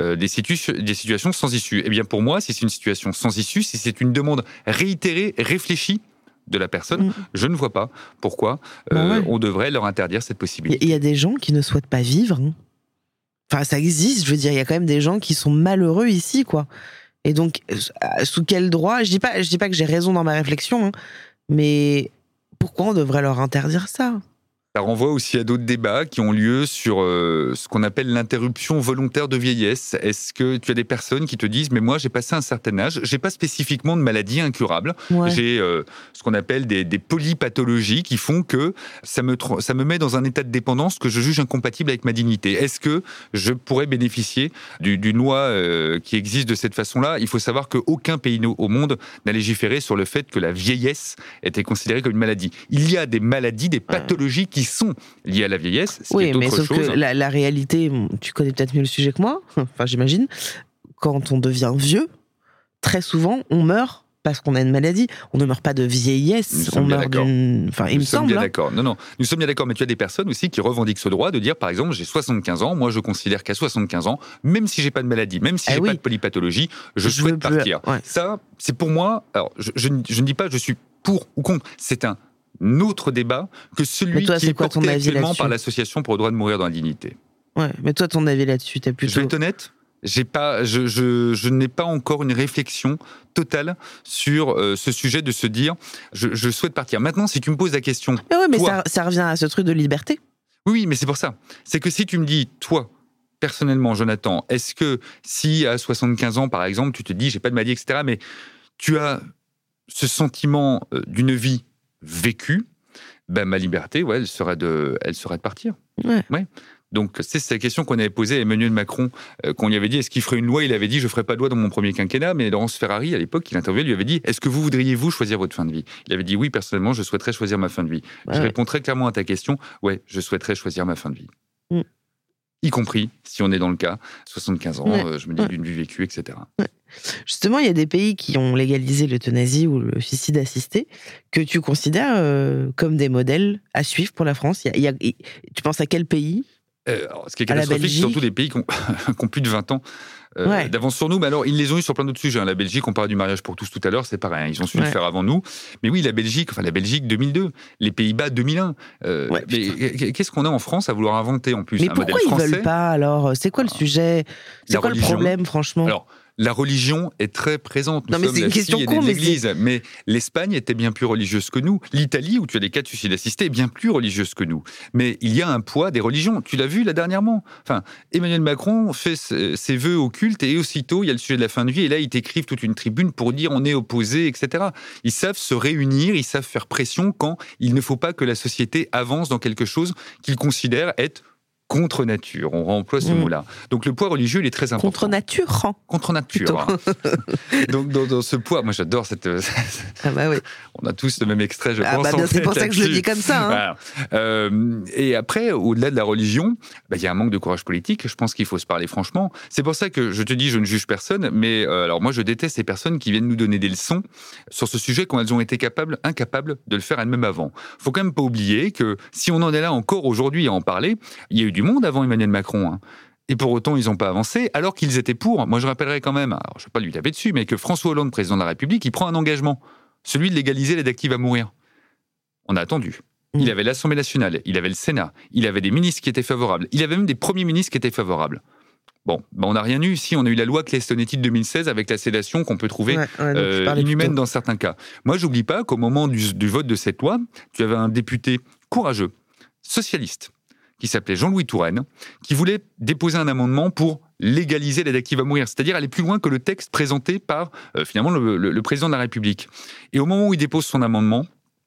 Speaker 4: sans issue ? Eh bien, pour moi, si c'est une situation sans issue, si c'est une demande réitérée, réfléchie de la personne, je ne vois pas pourquoi on devrait leur interdire cette possibilité.
Speaker 3: Il y a des gens qui ne souhaitent pas vivre. Hein. Enfin, ça existe. Je veux dire, il y a quand même des gens qui sont malheureux ici, quoi. Et donc, sous quel droit ? Je dis pas que j'ai raison dans ma réflexion, hein, mais pourquoi on devrait leur interdire ça ?
Speaker 4: Ça renvoie aussi à d'autres débats qui ont lieu sur ce qu'on appelle l'interruption volontaire de vieillesse. Est-ce que tu as des personnes qui te disent « mais moi j'ai passé un certain âge, j'ai pas spécifiquement de maladie incurable, j'ai ce qu'on appelle des polypathologies qui font que ça me met dans un état de dépendance que je juge incompatible avec ma dignité. Est-ce que je pourrais bénéficier d'une loi qui existe de cette façon-là ? Il faut savoir qu'aucun pays au monde n'a légiféré sur le fait que la vieillesse était considérée comme une maladie. Il y a des maladies, des pathologies qui sont liées à la vieillesse, ce qui est autre chose. Oui, mais sauf
Speaker 3: que la réalité, tu connais peut-être mieux le sujet que moi, enfin j'imagine, quand on devient vieux, très souvent on meurt parce qu'on a une maladie. On ne meurt pas de vieillesse, on meurt d'une... Enfin, il me semble.
Speaker 4: Nous sommes bien d'accord. Non, nous sommes bien d'accord, mais tu as des personnes aussi qui revendiquent ce droit de dire, par exemple, j'ai 75 ans, moi je considère qu'à 75 ans, même si j'ai pas de maladie, même si j'ai pas de polypathologie, je souhaite partir. Ça, c'est pour moi, alors je ne dis pas je suis pour ou contre, c'est un autre débat que celui qui est porté actuellement par l'Association pour le droit de mourir dans la dignité.
Speaker 3: Ouais, mais toi, ton avis là-dessus, t'es plutôt...
Speaker 4: Je vais être honnête, je n'ai pas encore une réflexion totale sur ce sujet de se dire je souhaite partir. Maintenant, si tu me poses la question...
Speaker 3: mais ça revient à ce truc de liberté.
Speaker 4: Oui, mais c'est pour ça. C'est que si tu me dis, toi, personnellement, Jonathan, est-ce que si à 75 ans, par exemple, tu te dis j'ai pas de maladie, etc., mais tu as ce sentiment d'une vie vécue, ma liberté, elle serait de partir. Ouais. Donc, c'est la question qu'on avait posée à Emmanuel Macron, qu'on lui avait dit, est-ce qu'il ferait une loi ? Il avait dit, je ne ferai pas de loi dans mon premier quinquennat, mais Laurence Ferrari, à l'époque, qui l'interviewait, lui avait dit, est-ce que vous voudriez-vous choisir votre fin de vie ? Il avait dit, oui, personnellement, je souhaiterais choisir ma fin de vie. Je réponds très clairement à ta question, je souhaiterais choisir ma fin de vie. Y compris, si on est dans le cas, 75 ans, je me dis d'une vie vécue, etc.
Speaker 3: Justement, il y a des pays qui ont légalisé l'euthanasie ou le suicide assisté que tu considères comme des modèles à suivre pour la France. Tu penses à quel pays ?
Speaker 4: Ce qui est catastrophique, c'est surtout des pays qui ont plus de 20 ans d'avance sur nous. Mais alors, ils les ont eu sur plein d'autres sujets. La Belgique, on parlait du mariage pour tous tout à l'heure, c'est pareil. Ils ont su le faire avant nous. Mais oui, la Belgique 2002, les Pays-Bas 2001. Mais qu'est-ce qu'on a en France à vouloir inventer en plus
Speaker 3: un modèle français ? Mais pourquoi ils veulent pas alors ? C'est quoi le sujet ? C'est quoi le problème, franchement ?
Speaker 4: Alors, la religion est très présente.
Speaker 3: Nous sommes la fille aînée de
Speaker 4: l'Église. Mais l'Espagne était bien plus religieuse que nous. L'Italie, où tu as des cas de suicide assisté, est bien plus religieuse que nous. Mais il y a un poids des religions. Tu l'as vu là dernièrement. Enfin, Emmanuel Macron fait ses vœux au culte et aussitôt, il y a le sujet de la fin de vie. Et là, ils t'écrivent toute une tribune pour dire on est opposé, etc. Ils savent se réunir, ils savent faire pression quand il ne faut pas que la société avance dans quelque chose qu'ils considèrent être contre nature, on emploie ce mot-là. Donc le poids religieux, il est très important.
Speaker 3: Contre nature.
Speaker 4: Contre nature. Donc dans ce poids, moi j'adore cette... On a tous le même extrait, je pense.
Speaker 3: C'est pour ça que je le dis comme ça.
Speaker 4: Voilà. Et après, au-delà de la religion, il y a un manque de courage politique. Je pense qu'il faut se parler franchement. C'est pour ça que je te dis, je ne juge personne, mais alors moi je déteste ces personnes qui viennent nous donner des leçons sur ce sujet quand elles ont été incapables de le faire elles-mêmes avant. Il faut quand même pas oublier que si on en est là encore aujourd'hui à en parler, il y a eu du monde avant Emmanuel Macron. Et pour autant, ils n'ont pas avancé, alors qu'ils étaient pour. Moi, je rappellerai quand même, alors je ne vais pas lui taper dessus, mais que François Hollande, président de la République, il prend un engagement, celui de légaliser l'aide active à mourir. On a attendu. Il avait l'Assemblée nationale, il avait le Sénat, il avait des ministres qui étaient favorables, il avait même des premiers ministres qui étaient favorables. Bon, on n'a rien eu ici. On a eu la loi Claes-Leonetti de 2016 avec la sédation qu'on peut trouver inhumaine dans certains cas. Moi, j'oublie pas qu'au moment du vote de cette loi, tu avais un député courageux, socialiste, qui s'appelait Jean-Louis Touraine, qui voulait déposer un amendement pour légaliser l'aide active à mourir, c'est-à-dire aller plus loin que le texte présenté par finalement le président de la République. Et au moment où il dépose son amendement,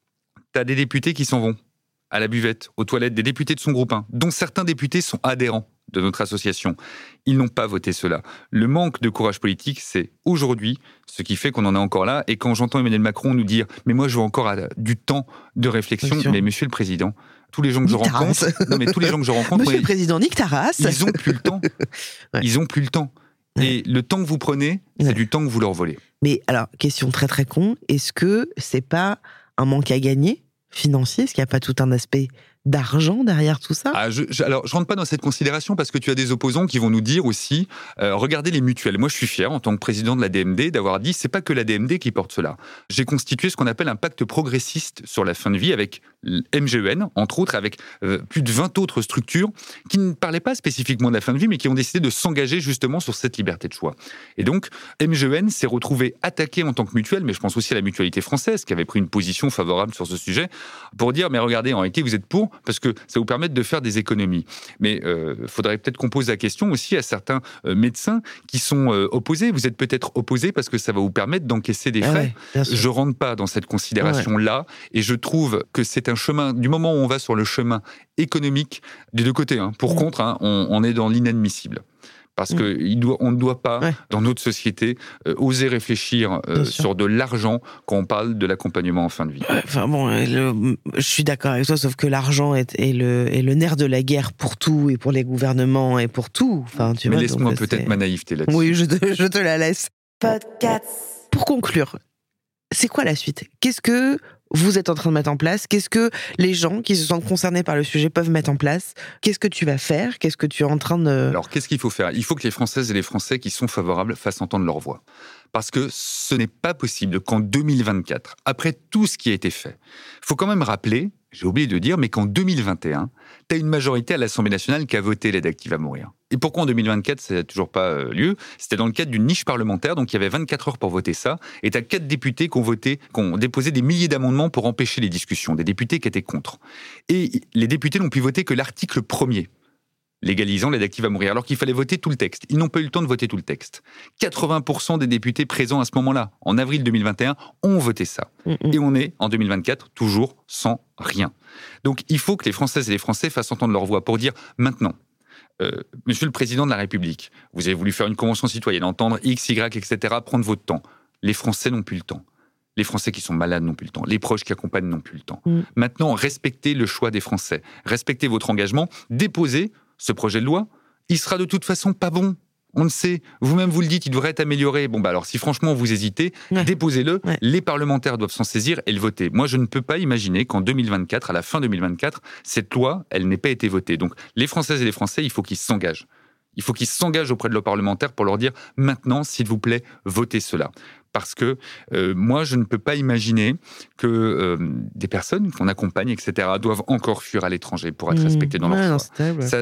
Speaker 4: tu as des députés qui s'en vont à la buvette, aux toilettes, des députés de son groupe 1, dont certains députés sont adhérents de notre association. Ils n'ont pas voté cela. Le manque de courage politique, c'est aujourd'hui ce qui fait qu'on en est encore là. Et quand j'entends Emmanuel Macron nous dire « mais moi je veux encore du temps de réflexion », mais monsieur le Président, tous les gens que je rencontre... Non mais tous les gens que je rencontre...
Speaker 3: Monsieur le Président, nique ta race.
Speaker 4: Ils ont plus le temps. Ouais. Ils ont plus le temps. Et le temps que vous prenez, c'est du temps que vous leur volez.
Speaker 3: Mais alors, question très très con, est-ce que c'est pas un manque à gagner financier? Est-ce qu'il n'y a pas tout un aspect d'argent derrière tout ça?
Speaker 4: Alors, je rentre pas dans cette considération parce que tu as des opposants qui vont nous dire aussi, regardez les mutuelles. Moi, je suis fier, en tant que président de la DMD, d'avoir dit, c'est pas que la DMD qui porte cela. J'ai constitué ce qu'on appelle un pacte progressiste sur la fin de vie avec MGEN, entre autres, avec plus de 20 autres structures qui ne parlaient pas spécifiquement de la fin de vie, mais qui ont décidé de s'engager justement sur cette liberté de choix. Et donc, MGEN s'est retrouvé attaqué en tant que mutuelle, mais je pense aussi à la mutualité française, qui avait pris une position favorable sur ce sujet, pour dire, mais regardez, en réalité, vous êtes pour, parce que ça vous permet de faire des économies. Mais faudrait peut-être qu'on pose la question aussi à certains médecins qui sont opposés. Vous êtes peut-être opposés parce que ça va vous permettre d'encaisser des frais. Je rentre pas dans cette considération-là, et je trouve que c'est un chemin, du moment où on va sur le chemin économique, des deux côtés, pour contre, on est dans l'inadmissible. Parce qu'on ne doit pas, dans notre société, oser réfléchir sur de l'argent quand on parle de l'accompagnement en fin de vie.
Speaker 3: Enfin bon, je suis d'accord avec toi, sauf que l'argent est le nerf de la guerre pour tout, et pour les gouvernements, et pour tout. Enfin,
Speaker 4: mais laisse-moi peut-être ma naïveté là-dessus.
Speaker 3: Oui, je te la laisse. Podcast. Pour conclure, c'est quoi la suite? Qu'est-ce que vous êtes en train de mettre en place? Qu'est-ce que les gens qui se sentent concernés par le sujet peuvent mettre en place? Qu'est-ce que tu vas faire? Qu'est-ce que tu es en train de...
Speaker 4: Alors, qu'est-ce qu'il faut faire? Il faut que les Françaises et les Français qui sont favorables fassent entendre leur voix. Parce que ce n'est pas possible qu'en 2024, après tout ce qui a été fait, il faut quand même rappeler, j'ai oublié de dire, mais qu'en 2021, tu as une majorité à l'Assemblée nationale qui a voté l'aide active à mourir. Et pourquoi en 2024, ça n'a toujours pas lieu? C'était dans le cadre d'une niche parlementaire, donc il y avait 24 heures pour voter ça, et tu as 4 députés qui ont déposé des milliers d'amendements pour empêcher les discussions, des députés qui étaient contre. Et les députés n'ont pu voter que l'article 1er, légalisant l'aide active à mourir, alors qu'il fallait voter tout le texte. Ils n'ont pas eu le temps de voter tout le texte. 80% des députés présents à ce moment-là, en avril 2021, ont voté ça. Et on est, en 2024, toujours sans rien. Donc il faut que les Françaises et les Français fassent entendre leur voix pour dire, maintenant, Monsieur le Président de la République, vous avez voulu faire une convention citoyenne, entendre X, Y, etc., prendre votre temps. Les Français n'ont plus le temps. Les Français qui sont malades n'ont plus le temps. Les proches qui accompagnent n'ont plus le temps. Maintenant, respectez le choix des Français. Respectez votre engagement. Déposez ce projet de loi. Il sera de toute façon pas bon. On le sait. Vous-même, vous le dites, il devrait être amélioré. Bon, alors, si franchement vous hésitez, déposez-le. Les parlementaires doivent s'en saisir et le voter. Moi, je ne peux pas imaginer qu'en 2024, à la fin 2024, cette loi, elle n'ait pas été votée. Donc, les Françaises et les Français, il faut qu'ils s'engagent. Il faut qu'ils s'engagent auprès de leurs parlementaires pour leur dire « Maintenant, s'il vous plaît, votez cela ». Parce que moi, je ne peux pas imaginer que des personnes qu'on accompagne, etc., doivent encore fuir à l'étranger pour être respectées dans leur choix. Ça,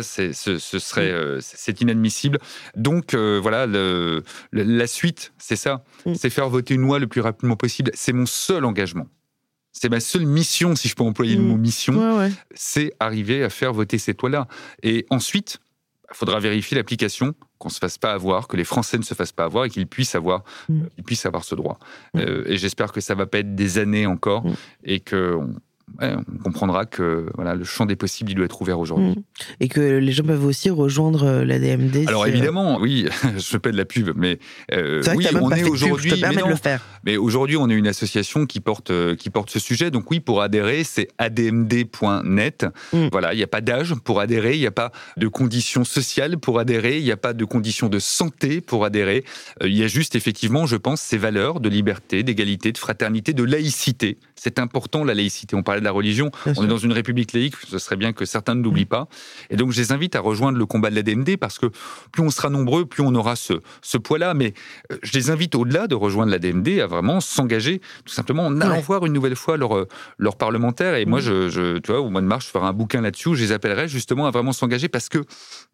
Speaker 4: c'est inadmissible. Donc, voilà, la suite, c'est ça. C'est faire voter une loi le plus rapidement possible. C'est mon seul engagement. C'est ma seule mission, si je peux employer le mot mission, c'est arriver à faire voter cette loi-là. Et ensuite, il faudra vérifier l'application, qu'on ne se fasse pas avoir, que les Français ne se fassent pas avoir et qu'ils puissent avoir ce droit. Et j'espère que ça ne va pas être des années encore et qu'on comprendra que voilà, le champ des possibles, il doit être ouvert aujourd'hui.
Speaker 3: Et que les gens peuvent aussi rejoindre la DMD.
Speaker 4: Alors évidemment, oui, je fais pas de la pub, mais oui, on est aujourd'hui. Mais aujourd'hui, on est une association qui porte ce sujet. Donc oui, pour adhérer, c'est admd.net. Voilà, il n'y a pas d'âge pour adhérer, il n'y a pas de conditions sociales pour adhérer, il n'y a pas de conditions de santé pour adhérer. Il y a juste effectivement, je pense, ces valeurs de liberté, d'égalité, de fraternité, de laïcité. C'est important, la laïcité. On parlait de la religion. On est dans une république laïque. Ce serait bien que certains ne l'oublient pas. Et donc, je les invite à rejoindre le combat de la DMD parce que plus on sera nombreux, plus on aura ce poids-là. Mais je les invite, au-delà de rejoindre la DMD, à vraiment s'engager, tout simplement en allant voir une nouvelle fois leurs parlementaires. Et moi, tu vois, au mois de mars, je ferai un bouquin là-dessus où je les appellerai justement à vraiment s'engager parce que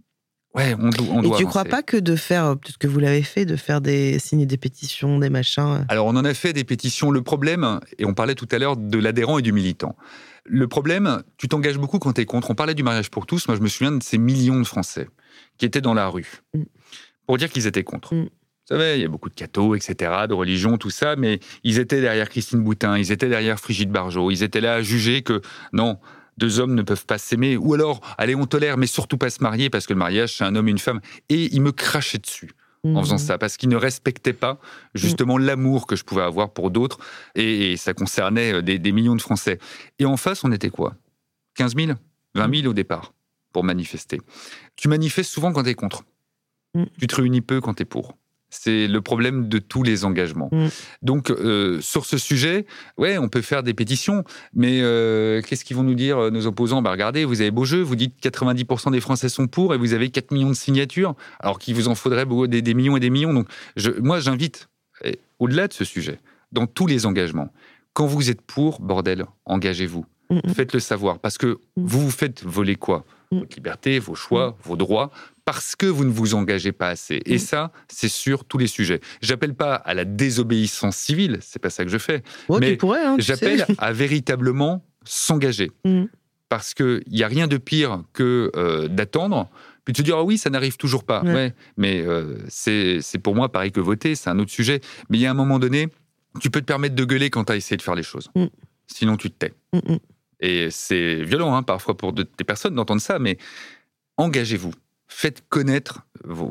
Speaker 4: Ouais, on doit
Speaker 3: Et tu crois pas que de faire, peut-être que vous l'avez fait, de faire signer des pétitions, des machins...
Speaker 4: Alors, on en a fait des pétitions. Le problème, et on parlait tout à l'heure de l'adhérent et du militant. Le problème, tu t'engages beaucoup quand t'es contre. On parlait du mariage pour tous. Moi, je me souviens de ces millions de Français qui étaient dans la rue pour dire qu'ils étaient contre. Vous savez, il y a beaucoup de cathos, etc., de religion, tout ça, mais ils étaient derrière Christine Boutin, ils étaient derrière Brigitte Bardot, ils étaient là à juger que non, 2 hommes ne peuvent pas s'aimer, ou alors, allez, on tolère, mais surtout pas se marier, parce que le mariage, c'est un homme et une femme. Et ils me crachaient dessus en faisant ça, parce qu'ils ne respectaient pas justement l'amour que je pouvais avoir pour d'autres, et ça concernait des millions de Français. Et en face, on était quoi ? 15 000 ? 20 000 au départ, pour manifester. Tu manifestes souvent quand t'es contre. Tu te réunis peu quand t'es pour. C'est le problème de tous les engagements. Donc, sur ce sujet, ouais, on peut faire des pétitions, mais qu'est-ce qu'ils vont nous dire, nos opposants ? Regardez, vous avez beau jeu, vous dites 90% des Français sont pour, et vous avez 4 millions de signatures, alors qu'il vous en faudrait des millions et des millions. Donc, moi, j'invite, au-delà de ce sujet, dans tous les engagements, quand vous êtes pour, bordel, engagez-vous. Faites-le savoir, parce que vous vous faites voler quoi ? Votre liberté, vos choix, vos droits, parce que vous ne vous engagez pas assez. Et ça, c'est sur tous les sujets. J'appelle pas à la désobéissance civile, c'est pas ça que je fais. Mais j'appelle à véritablement s'engager. Parce qu'il n'y a rien de pire que d'attendre, puis de se dire « Ah oui, ça n'arrive toujours pas ». Ouais, mais c'est pour moi pareil que voter, c'est un autre sujet. Mais il y a un moment donné, tu peux te permettre de gueuler quand tu as essayé de faire les choses. Sinon, tu te tais. Et c'est violent, parfois, pour des personnes d'entendre ça, mais engagez-vous. Faites connaître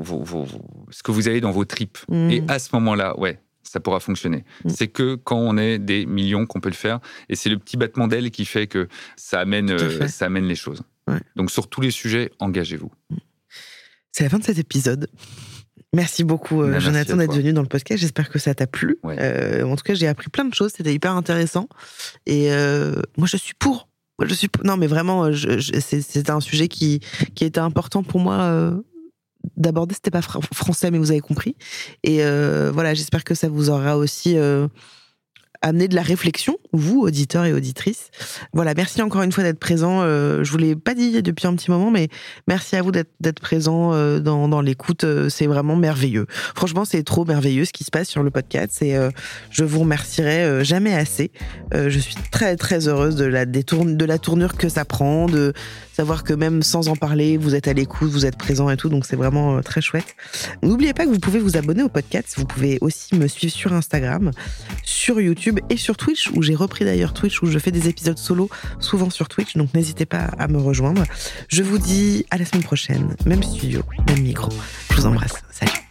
Speaker 4: ce que vous avez dans vos tripes. Et à ce moment-là, ouais, ça pourra fonctionner. C'est que quand on est des millions qu'on peut le faire. Et c'est le petit battement d'aile qui fait que ça amène les choses. Ouais. Donc, sur tous les sujets, engagez-vous.
Speaker 3: C'est la fin de cet épisode. Merci beaucoup, Jonathan, d'être venu dans le podcast. J'espère que ça t'a plu. Ouais. En tout cas, j'ai appris plein de choses. C'était hyper intéressant. Et moi, je suis pour. Non, mais vraiment, c'était un sujet qui était important pour moi d'aborder. C'était pas français, mais vous avez compris. Et voilà, j'espère que ça vous aura aussi amener de la réflexion, vous, auditeurs et auditrices. Voilà, merci encore une fois d'être présents. Je vous l'ai pas dit depuis un petit moment, mais merci à vous d'être présents dans l'écoute. C'est vraiment merveilleux. Franchement, c'est trop merveilleux ce qui se passe sur le podcast. Et je vous remercierai jamais assez. Je suis très très heureuse de la tournure que ça prend, de savoir que même sans en parler, vous êtes à l'écoute, vous êtes présents et tout. Donc c'est vraiment très chouette. N'oubliez pas que vous pouvez vous abonner au podcast. Vous pouvez aussi me suivre sur Instagram, sur YouTube et sur Twitch, où j'ai repris d'ailleurs Twitch, où je fais des épisodes solo, souvent sur Twitch, donc n'hésitez pas à me rejoindre. Je vous dis à la semaine prochaine, même studio, même micro. Je vous embrasse, salut.